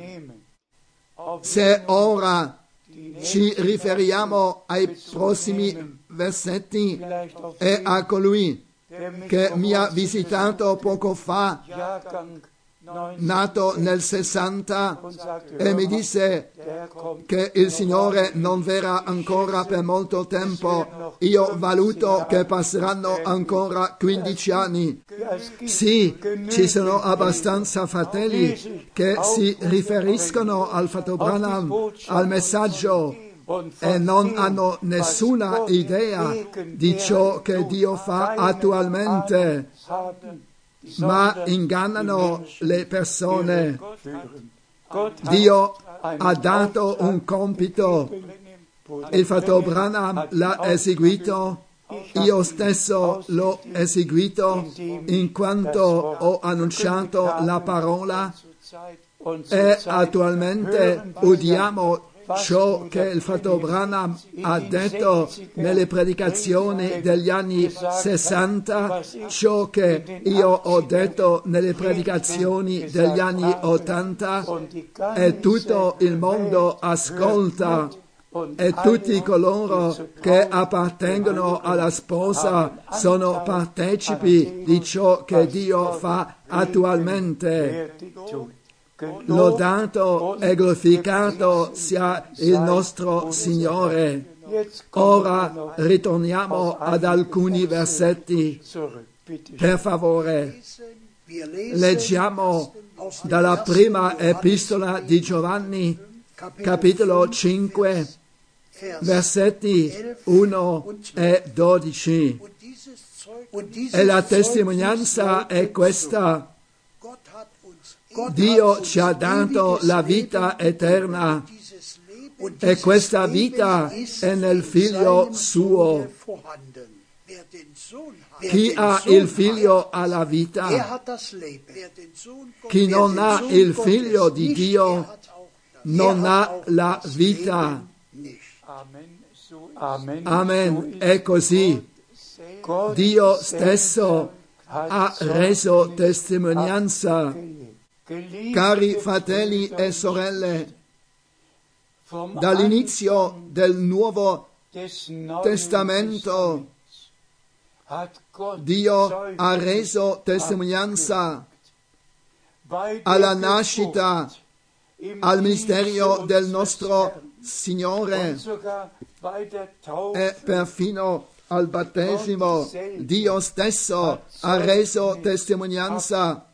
Se ora ci riferiamo ai prossimi versetti e a colui che mi ha visitato poco fa nato nel sessanta, und sagte, e mi disse der Herr kommt, che il Signore non verrà ancora per molto tempo. Io valuto che passeranno ancora quindici anni. Sì, ci sono abbastanza fratelli che si riferiscono al Fratello Branham, al messaggio, e non hanno nessuna idea di ciò che Dio fa attualmente, ma ingannano le persone. Dio ha dato un compito, il Fratello Branham l'ha eseguito, io stesso l'ho eseguito in quanto ho annunciato la parola, e attualmente udiamo ciò che il Fratello Branham ha detto nelle predicazioni degli anni sessanta, ciò che io ho detto nelle predicazioni degli anni ottanta, e tutto il mondo ascolta, e tutti coloro che appartengono alla sposa sono partecipi di ciò che Dio fa attualmente. Lodato e glorificato sia il nostro Signore. Ora ritorniamo ad alcuni versetti. Per favore, leggiamo dalla prima epistola di Giovanni, capitolo cinque, versetti uno e dodici. E la testimonianza è questa: Dio ci ha dato la vita eterna, e questa vita è nel Figlio suo. Chi ha il Figlio ha la vita. Chi non ha il Figlio di Dio non ha la vita. Amen. È così. Dio stesso ha reso testimonianza. Cari fratelli e sorelle, dall'inizio del Nuovo Testamento Dio ha reso testimonianza alla nascita, al ministero del nostro Signore e perfino al battesimo. Dio stesso ha reso testimonianza,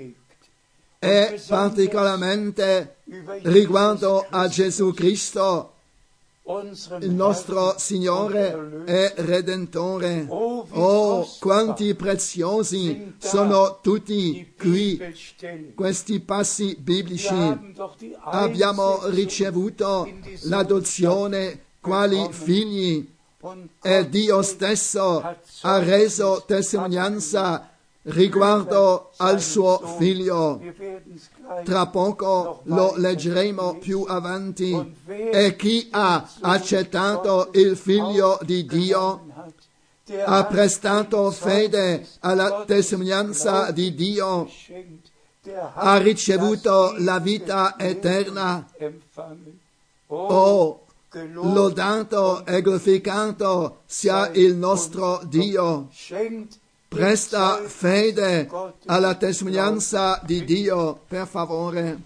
e particolarmente riguardo a Gesù Cristo, il nostro Signore e Redentore. Oh, quanti preziosi sono tutti qui questi passi biblici. Abbiamo ricevuto l'adozione quali figli, e Dio stesso ha reso testimonianza riguardo al suo Figlio. Tra poco lo leggeremo più avanti. E chi ha accettato il Figlio di Dio ha prestato fede alla testimonianza di Dio, ha ricevuto la vita eterna. Oh, lodato e glorificato sia il nostro Dio. Presta fede alla testimonianza di Dio, per favore.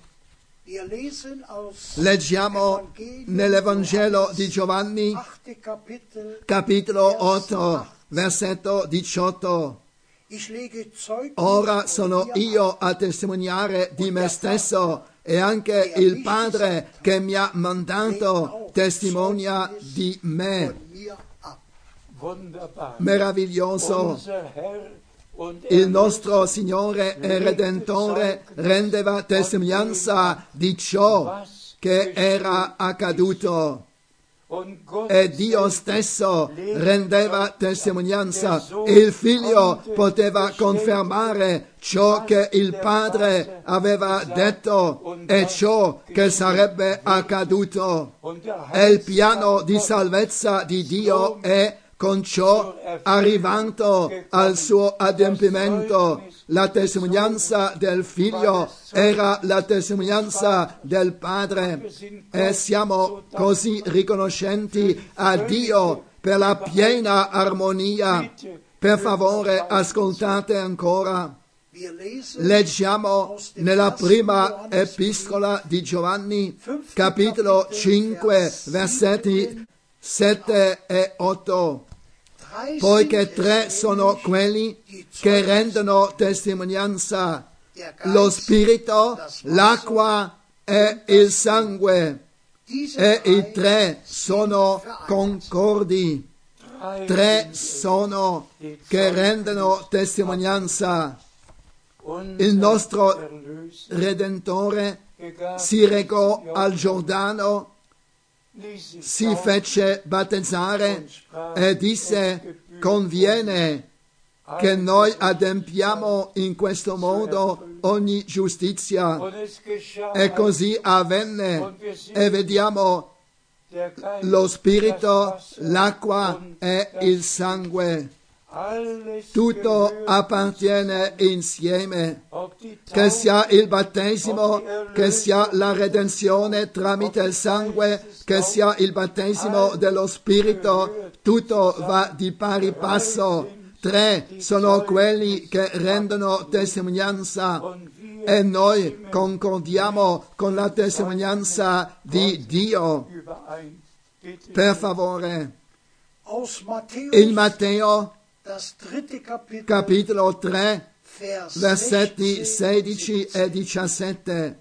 Leggiamo nell'Evangelo di Giovanni, capitolo otto, versetto diciotto. Ora sono io a testimoniare di me stesso, e anche il Padre che mi ha mandato testimonia di me. Meraviglioso. Il nostro Signore e Redentore rendeva testimonianza di ciò che era accaduto, e Dio stesso rendeva testimonianza. Il Figlio poteva confermare ciò che il Padre aveva detto e ciò che sarebbe accaduto. E il piano di salvezza di Dio è con ciò arrivando al suo adempimento. La testimonianza del Figlio era la testimonianza del Padre, e siamo così riconoscenti a Dio per la piena armonia. Per favore, ascoltate ancora. Leggiamo nella prima epistola di Giovanni, capitolo cinque, versetti sette e otto. Poiché tre sono quelli che rendono testimonianza, lo spirito, l'acqua e il sangue, e i tre sono concordi. Tre sono che rendono testimonianza. Il nostro Redentore si recò al Giordano, si fece battezzare e disse: conviene che noi adempiamo in questo modo ogni giustizia. E così avvenne, e vediamo lo spirito, l'acqua e il sangue. Tutto appartiene insieme, che sia il battesimo, che sia la redenzione tramite il sangue, che sia il battesimo dello Spirito, tutto va di pari passo. Tre sono quelli che rendono testimonianza e noi concordiamo con la testimonianza di Dio. Per favore, il Matteo capitolo tre, versetti sedici e diciassette.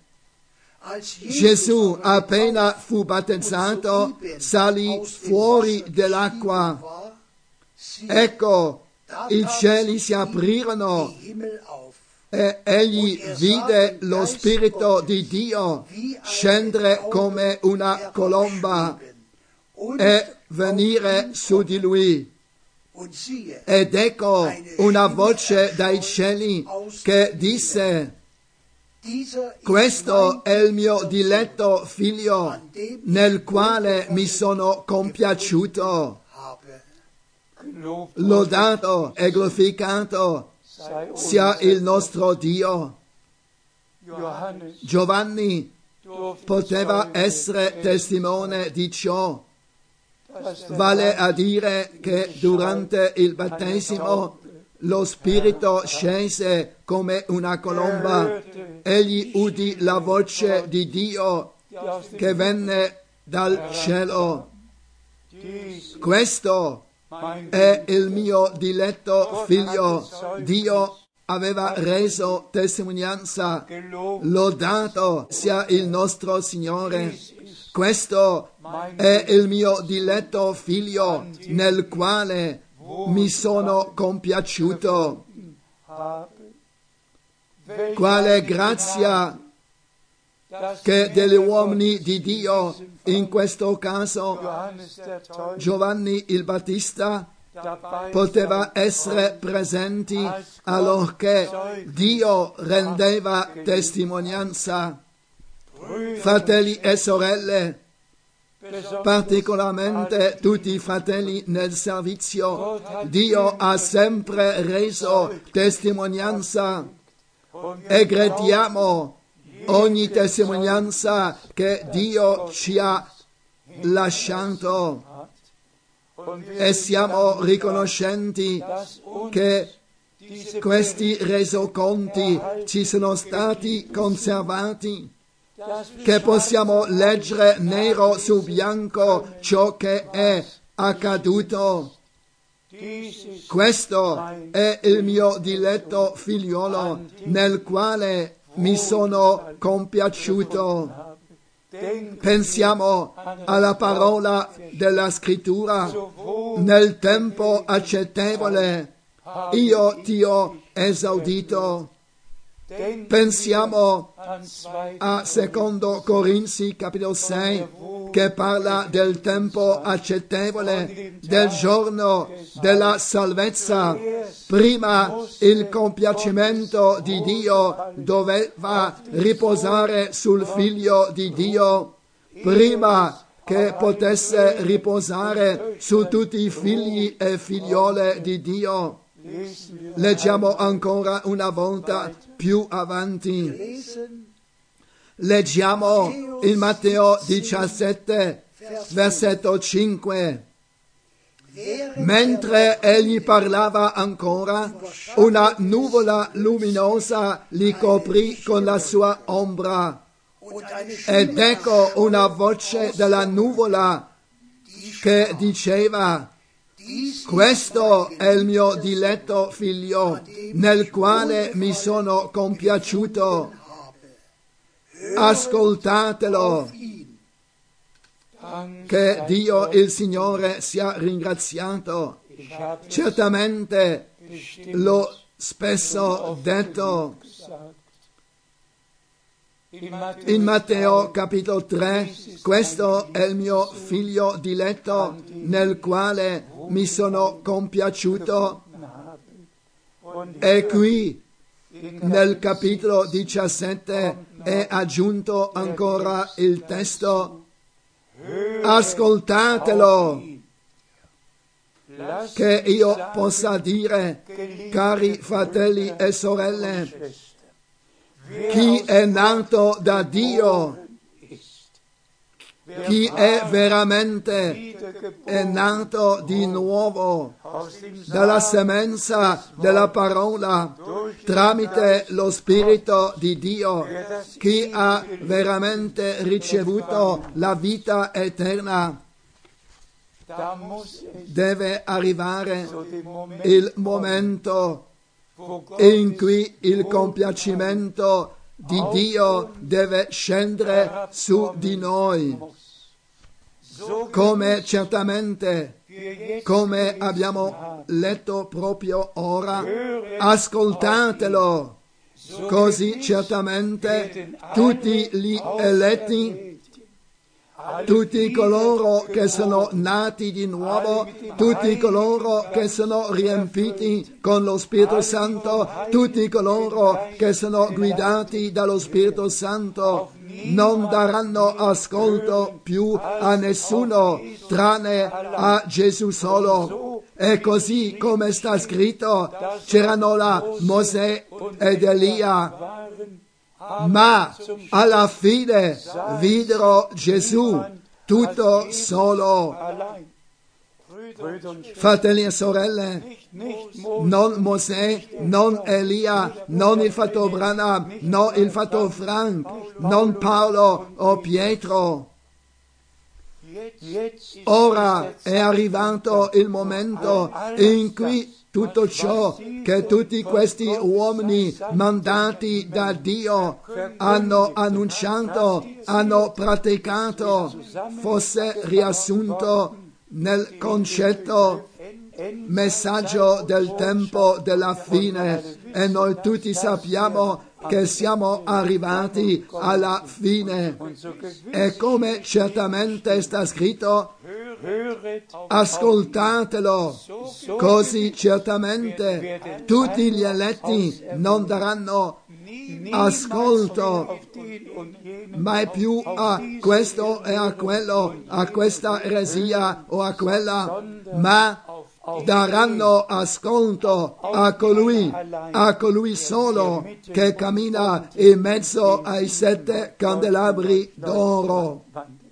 Gesù, appena fu battezzato, salì fuori dell'acqua. Ecco, i cieli si aprirono e egli vide lo Spirito di Dio scendere come una colomba e venire su di lui. Ed ecco una voce dai cieli che disse: questo è il mio diletto figlio, nel quale mi sono compiaciuto. Lodato e glorificato sia il nostro Dio. Giovanni poteva essere testimone di ciò. Vale a dire che durante il battesimo lo Spirito scese come una colomba. Egli udì la voce di Dio che venne dal cielo. Questo è il mio diletto figlio. Dio aveva reso testimonianza. Lodato sia il nostro Signore. Questo è il mio diletto figlio, nel quale mi sono compiaciuto. Quale grazia che degli uomini di Dio, in questo caso Giovanni il Battista, poteva essere presenti allorché Dio rendeva testimonianza. Fratelli e sorelle, particolarmente tutti i fratelli nel servizio, Dio ha sempre reso testimonianza e crediamo ogni testimonianza che Dio ci ha lasciato e siamo riconoscenti che questi resoconti ci sono stati conservati, che possiamo leggere nero su bianco ciò che è accaduto. Questo è il mio diletto figliolo, nel quale mi sono compiaciuto. Pensiamo alla parola della Scrittura: nel tempo accettevole io ti ho esaudito. Pensiamo a secondo Corinzi capitolo sei, che parla del tempo accettevole, del giorno della salvezza. Prima il compiacimento di Dio doveva riposare sul Figlio di Dio, prima che potesse riposare su tutti i figli e figliole di Dio. Leggiamo ancora una volta più avanti. Leggiamo in Matteo diciassette, versetto cinque. Mentre egli parlava ancora, una nuvola luminosa li coprì con la sua ombra. Ed ecco una voce dalla nuvola che diceva: questo è il mio diletto figlio, nel quale mi sono compiaciuto. Ascoltatelo. Che Dio il Signore sia ringraziato. Certamente l'ho spesso detto. In Matteo capitolo tre, questo è il mio figlio diletto nel quale mi sono compiaciuto. E qui nel capitolo diciassette è aggiunto ancora il testo: ascoltatelo, che io possa dire, cari fratelli e sorelle, chi è nato da Dio, chi è veramente è nato di nuovo dalla semenza della parola tramite lo Spirito di Dio, chi ha veramente ricevuto la vita eterna. Deve arrivare il momento in cui il compiacimento di Dio deve scendere su di noi, come certamente, come abbiamo letto proprio ora. Ascoltatelo, così certamente tutti gli eletti, tutti coloro che sono nati di nuovo, tutti coloro che sono riempiti con lo Spirito Santo, tutti coloro che sono guidati dallo Spirito Santo, non daranno ascolto più a nessuno tranne a Gesù solo. E così come sta scritto, c'erano là Mosè ed Elia, ma alla fine videro Gesù tutto solo. Fratelli e sorelle, non Mosè, non Elia, non il fratello Branham, non il fratello Frank, non Paolo o Pietro. Ora è arrivato il momento in cui tutto ciò che tutti questi uomini mandati da Dio hanno annunciato, hanno praticato, fosse riassunto nel concetto messaggio del tempo della fine. E noi tutti sappiamo che siamo arrivati alla fine. E come certamente sta scritto, ascoltatelo, così certamente tutti gli eletti non daranno ascolto mai più a questo e a quello, a questa eresia o a quella, ma daranno ascolto a colui, a colui solo che cammina in mezzo ai sette candelabri d'oro.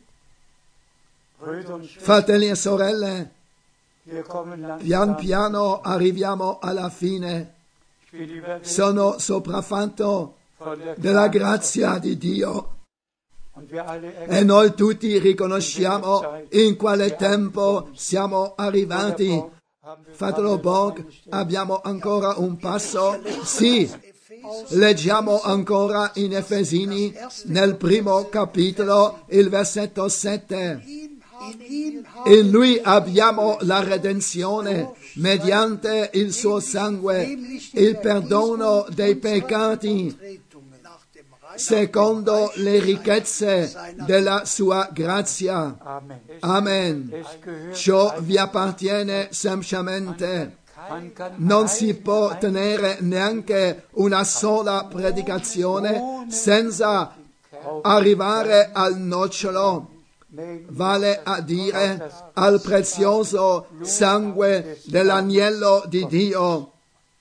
Fratelli e sorelle, pian piano arriviamo alla fine. Sono sopraffatto della grazia di Dio. E noi tutti riconosciamo in quale tempo siamo arrivati. Fratello Borg, abbiamo ancora un passo? Sì, leggiamo ancora in Efesini, nel primo capitolo, il versetto sette. In Lui abbiamo la redenzione, mediante il suo sangue, il perdono dei peccati, secondo le ricchezze della sua grazia. Amen. Ciò vi appartiene semplicemente. Non si può tenere neanche una sola predicazione senza arrivare al nocciolo, vale a dire al prezioso sangue dell'agnello di Dio,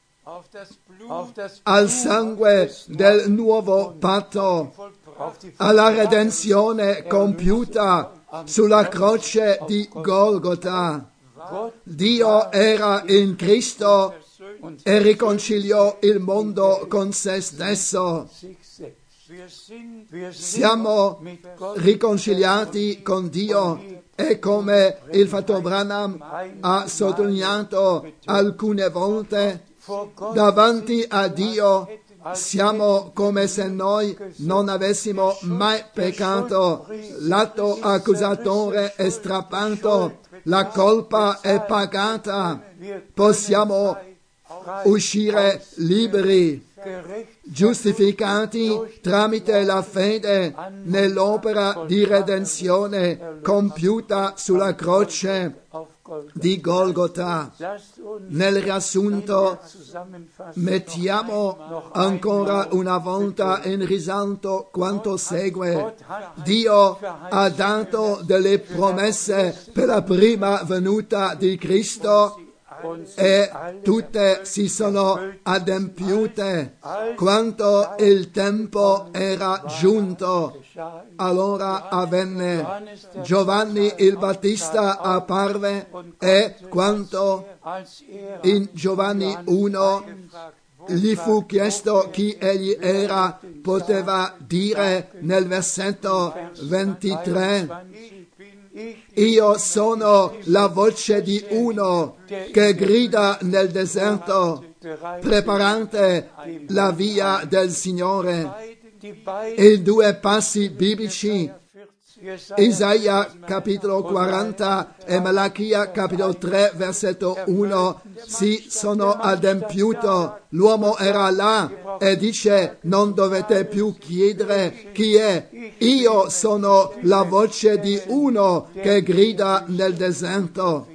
al sangue del nuovo patto, alla redenzione compiuta sulla croce di Golgota. Dio era in Cristo e riconciliò il mondo con se stesso. Siamo riconciliati con Dio e come il fratello Branham ha sottolineato alcune volte, davanti a Dio siamo come se noi non avessimo mai peccato. L'atto accusatore è strappato, la colpa è pagata, possiamo uscire liberi, giustificati tramite la fede nell'opera di redenzione compiuta sulla croce di Golgotha. Nel riassunto mettiamo ancora una volta in risalto quanto segue. Dio ha dato delle promesse per la prima venuta di Cristo e tutte si sono adempiute quando il tempo era giunto. Allora avvenne. Giovanni il Battista apparve e quando in Giovanni uno gli fu chiesto chi egli era, poteva dire nel versetto ventitré: io sono la voce di uno che grida nel deserto, preparate la via del Signore. I due passi biblici, Isaia capitolo quaranta e Malachia capitolo tre versetto uno, si sono adempiuti. L'uomo era là e dice: non dovete più chiedere chi è, io sono la voce di uno che grida nel deserto.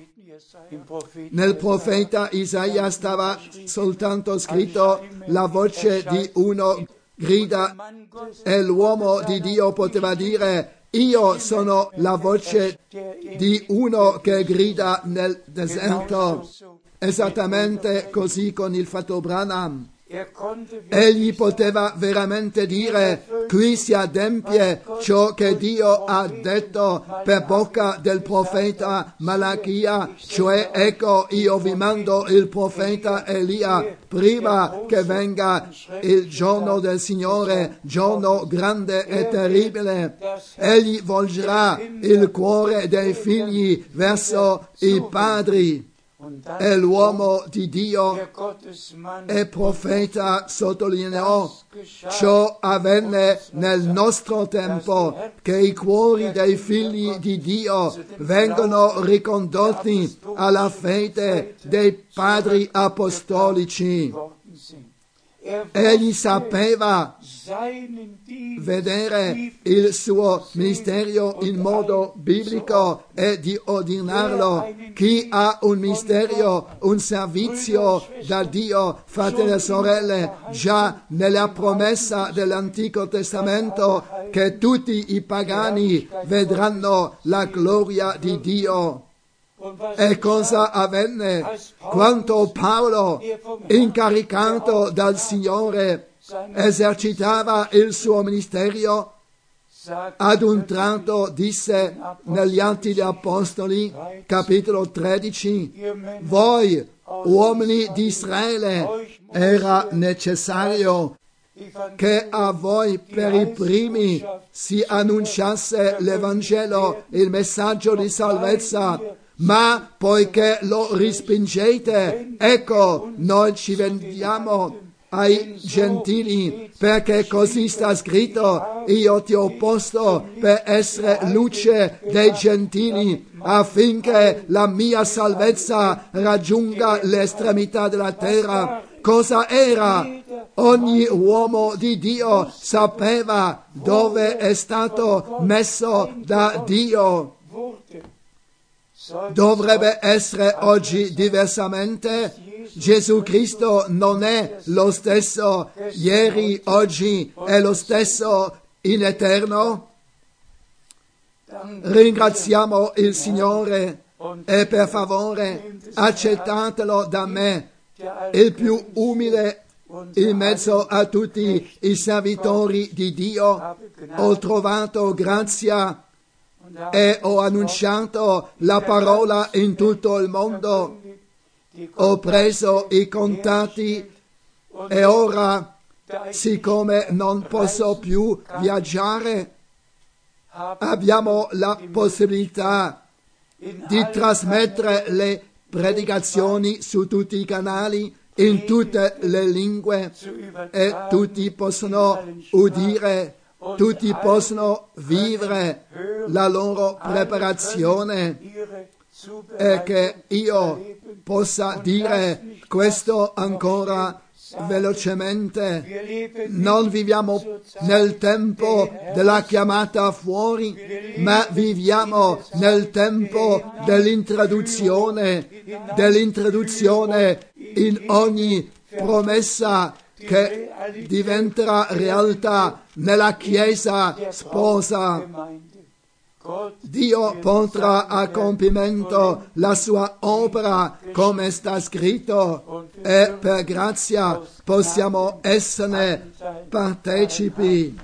Nel profeta Isaia stava soltanto scritto la voce di uno grida, e l'uomo di Dio poteva dire: io sono la voce di uno che grida nel deserto. Esattamente così con il fratello Branham. Egli poteva veramente dire: qui si adempie ciò che Dio ha detto per bocca del profeta Malachia, cioè: ecco, io vi mando il profeta Elia prima che venga il giorno del Signore, giorno grande e terribile. Egli volgerà il cuore dei figli verso i padri. E l'uomo di Dio e profeta sottolineò: ciò avvenne nel nostro tempo, che i cuori dei figli di Dio vengono ricondotti alla fede dei padri apostolici. Egli sapeva vedere il suo ministero in modo biblico e di ordinarlo. Chi ha un ministero, un servizio da Dio, fratelli e sorelle, già nella promessa dell'Antico Testamento che tutti i pagani vedranno la gloria di Dio. E cosa avvenne? Quando Paolo, incaricato dal Signore, esercitava il suo ministero, ad un tratto disse negli Atti degli Apostoli, capitolo tredici: voi, uomini di Israele, era necessario che a voi per i primi si annunciasse l'Evangelo, il messaggio di salvezza. Ma poiché lo respingete, ecco, noi ci vendiamo ai gentili, perché così sta scritto: io ti ho posto per essere luce dei gentili, affinché la mia salvezza raggiunga l'estremità della terra. Cosa era? Ogni uomo di Dio sapeva dove è stato messo da Dio. Dovrebbe essere oggi diversamente. Gesù Cristo non è lo stesso ieri, oggi, è lo stesso in eterno. Ringraziamo il Signore e per favore accettatelo da me, il più umile in mezzo a tutti i servitori di Dio. Ho trovato grazia e ho annunciato la parola in tutto il mondo. Ho preso i contatti e ora, siccome non posso più viaggiare, abbiamo la possibilità di trasmettere le predicazioni su tutti i canali, in tutte le lingue, e tutti possono udire, tutti possono vivere la loro preparazione, e che io possa dire questo ancora velocemente. Non viviamo nel tempo della chiamata fuori, ma viviamo nel tempo dell'introduzione, dell'introduzione in ogni promessa che diventerà realtà nella Chiesa sposa. Dio porterà a compimento la sua opera, come sta scritto, e per grazia possiamo esserne partecipi.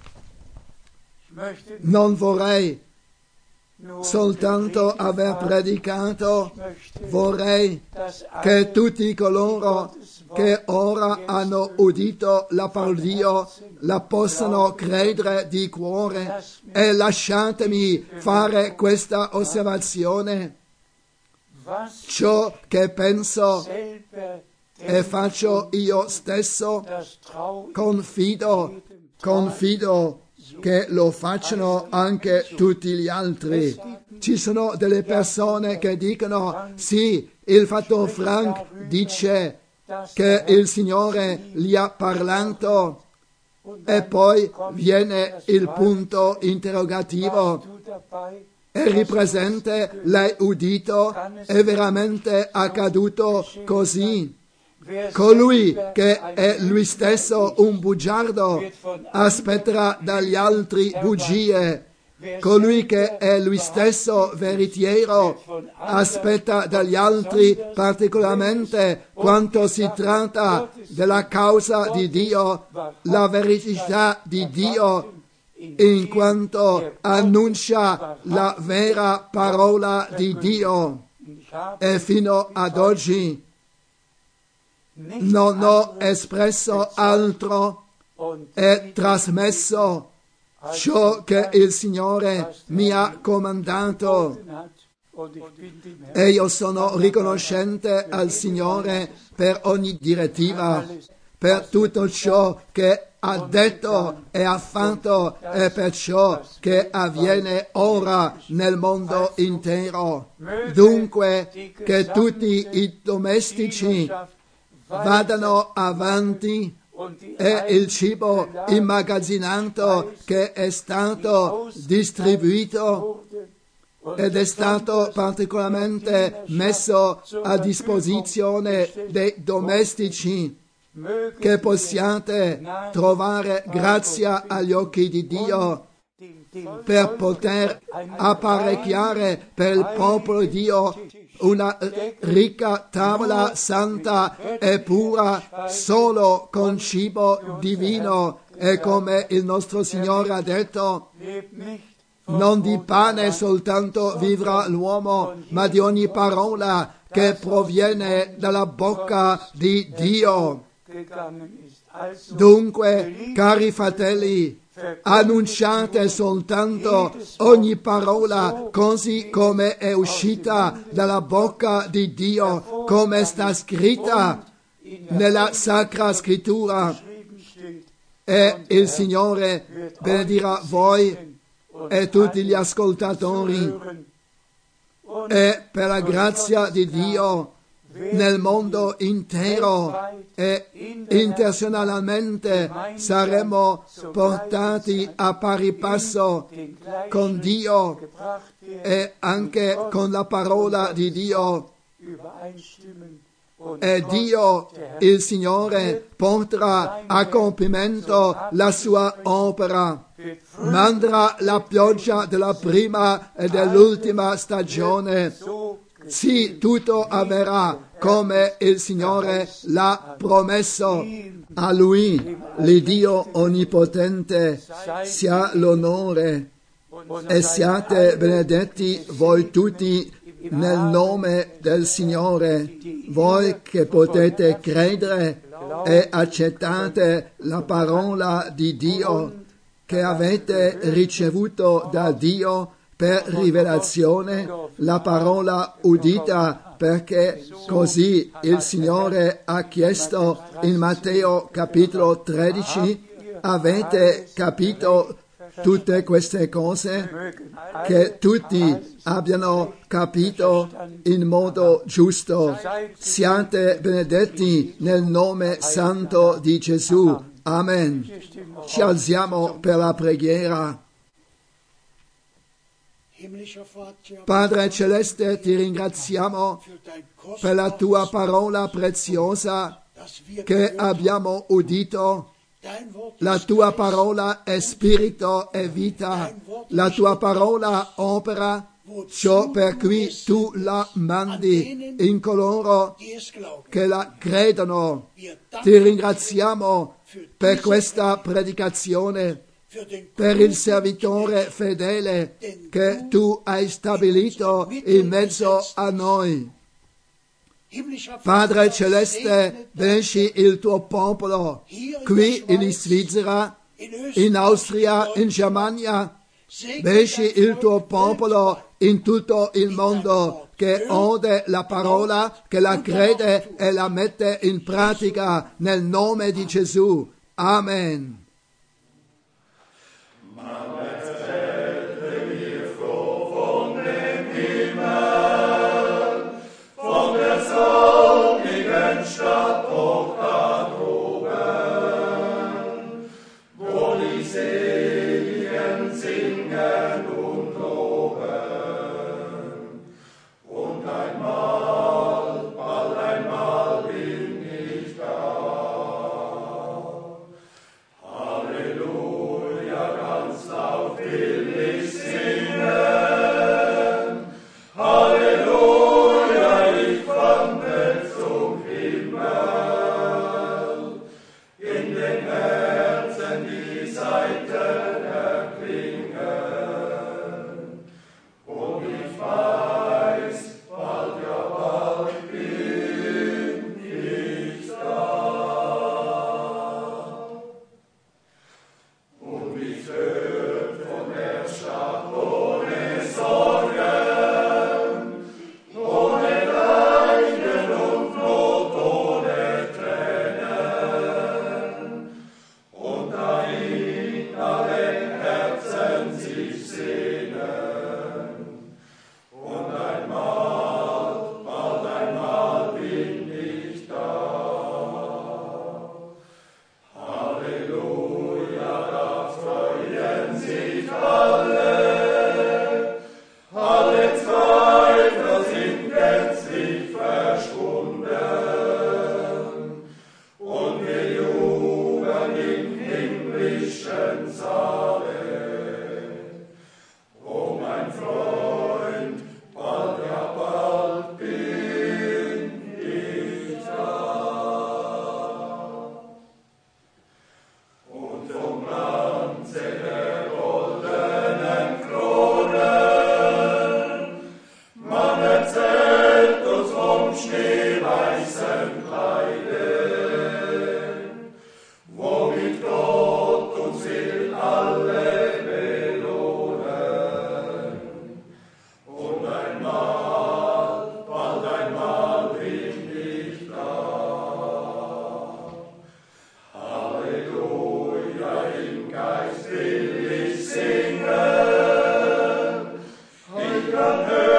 Non vorrei soltanto aver predicato, vorrei che tutti coloro che ora hanno udito la parola di Dio la possano credere di cuore. E lasciatemi fare questa osservazione: ciò che penso e faccio io stesso, confido, confido che lo facciano anche tutti gli altri. Ci sono delle persone che dicono: sì, il Fattor Frank dice che il Signore gli ha parlato, e poi viene il punto interrogativo: eri presente? L'hai udito? È veramente accaduto così? Colui che è lui stesso un bugiardo aspetterà dagli altri bugie. Colui che è lui stesso veritiero aspetta dagli altri, particolarmente quando si tratta della causa di Dio, la verità di Dio, in quanto annuncia la vera parola di Dio. E fino ad oggi non ho espresso altro e trasmesso ciò che il Signore mi ha comandato, e io sono riconoscente al Signore per ogni direttiva, per tutto ciò che ha detto e ha fatto, e per ciò che avviene ora nel mondo intero. Dunque, che tutti i domestici vadano avanti, e il cibo immagazzinato che è stato distribuito ed è stato particolarmente messo a disposizione dei domestici, che possiate trovare grazia agli occhi di Dio per poter apparecchiare per il popolo di Dio una ricca tavola santa e pura solo con cibo divino, e come il nostro Signore ha detto: non di pane soltanto vivrà l'uomo, ma di ogni parola che proviene dalla bocca di Dio. Dunque, cari fratelli, annunciate soltanto ogni parola così come è uscita dalla bocca di Dio, come sta scritta nella Sacra Scrittura, e il Signore benedirà voi e tutti gli ascoltatori, e per la grazia di Dio nel mondo intero e internazionalmente saremo portati a pari passo con Dio e anche con la parola di Dio. E Dio, il Signore, porterà a compimento la sua opera. Manderà la pioggia della prima e dell'ultima stagione. Sì, tutto avverrà come il Signore l'ha promesso. A Lui, l'Iddio Onnipotente, sia l'onore e siate benedetti voi tutti nel nome del Signore, voi che potete credere e accettate la parola di Dio che avete ricevuto da Dio per rivelazione, la parola udita, perché così il Signore ha chiesto in Matteo capitolo tredici. Avete capito tutte queste cose? Che tutti abbiano capito in modo giusto. Siate benedetti nel nome santo di Gesù. Amen. Ci alziamo per la preghiera. Padre Celeste, ti ringraziamo per la tua parola preziosa che abbiamo udito. La tua parola è spirito e vita, la tua parola opera ciò per cui tu la mandi in coloro che la credono. Ti ringraziamo per questa predicazione, per il servitore fedele che tu hai stabilito in mezzo a noi. Padre Celeste, benedici il tuo popolo qui in Svizzera, in Austria, in Germania. Benedici il tuo popolo in tutto il mondo che ode la parola, che la crede e la mette in pratica nel nome di Gesù. Amen. Geist will ich singen, ich kann hören.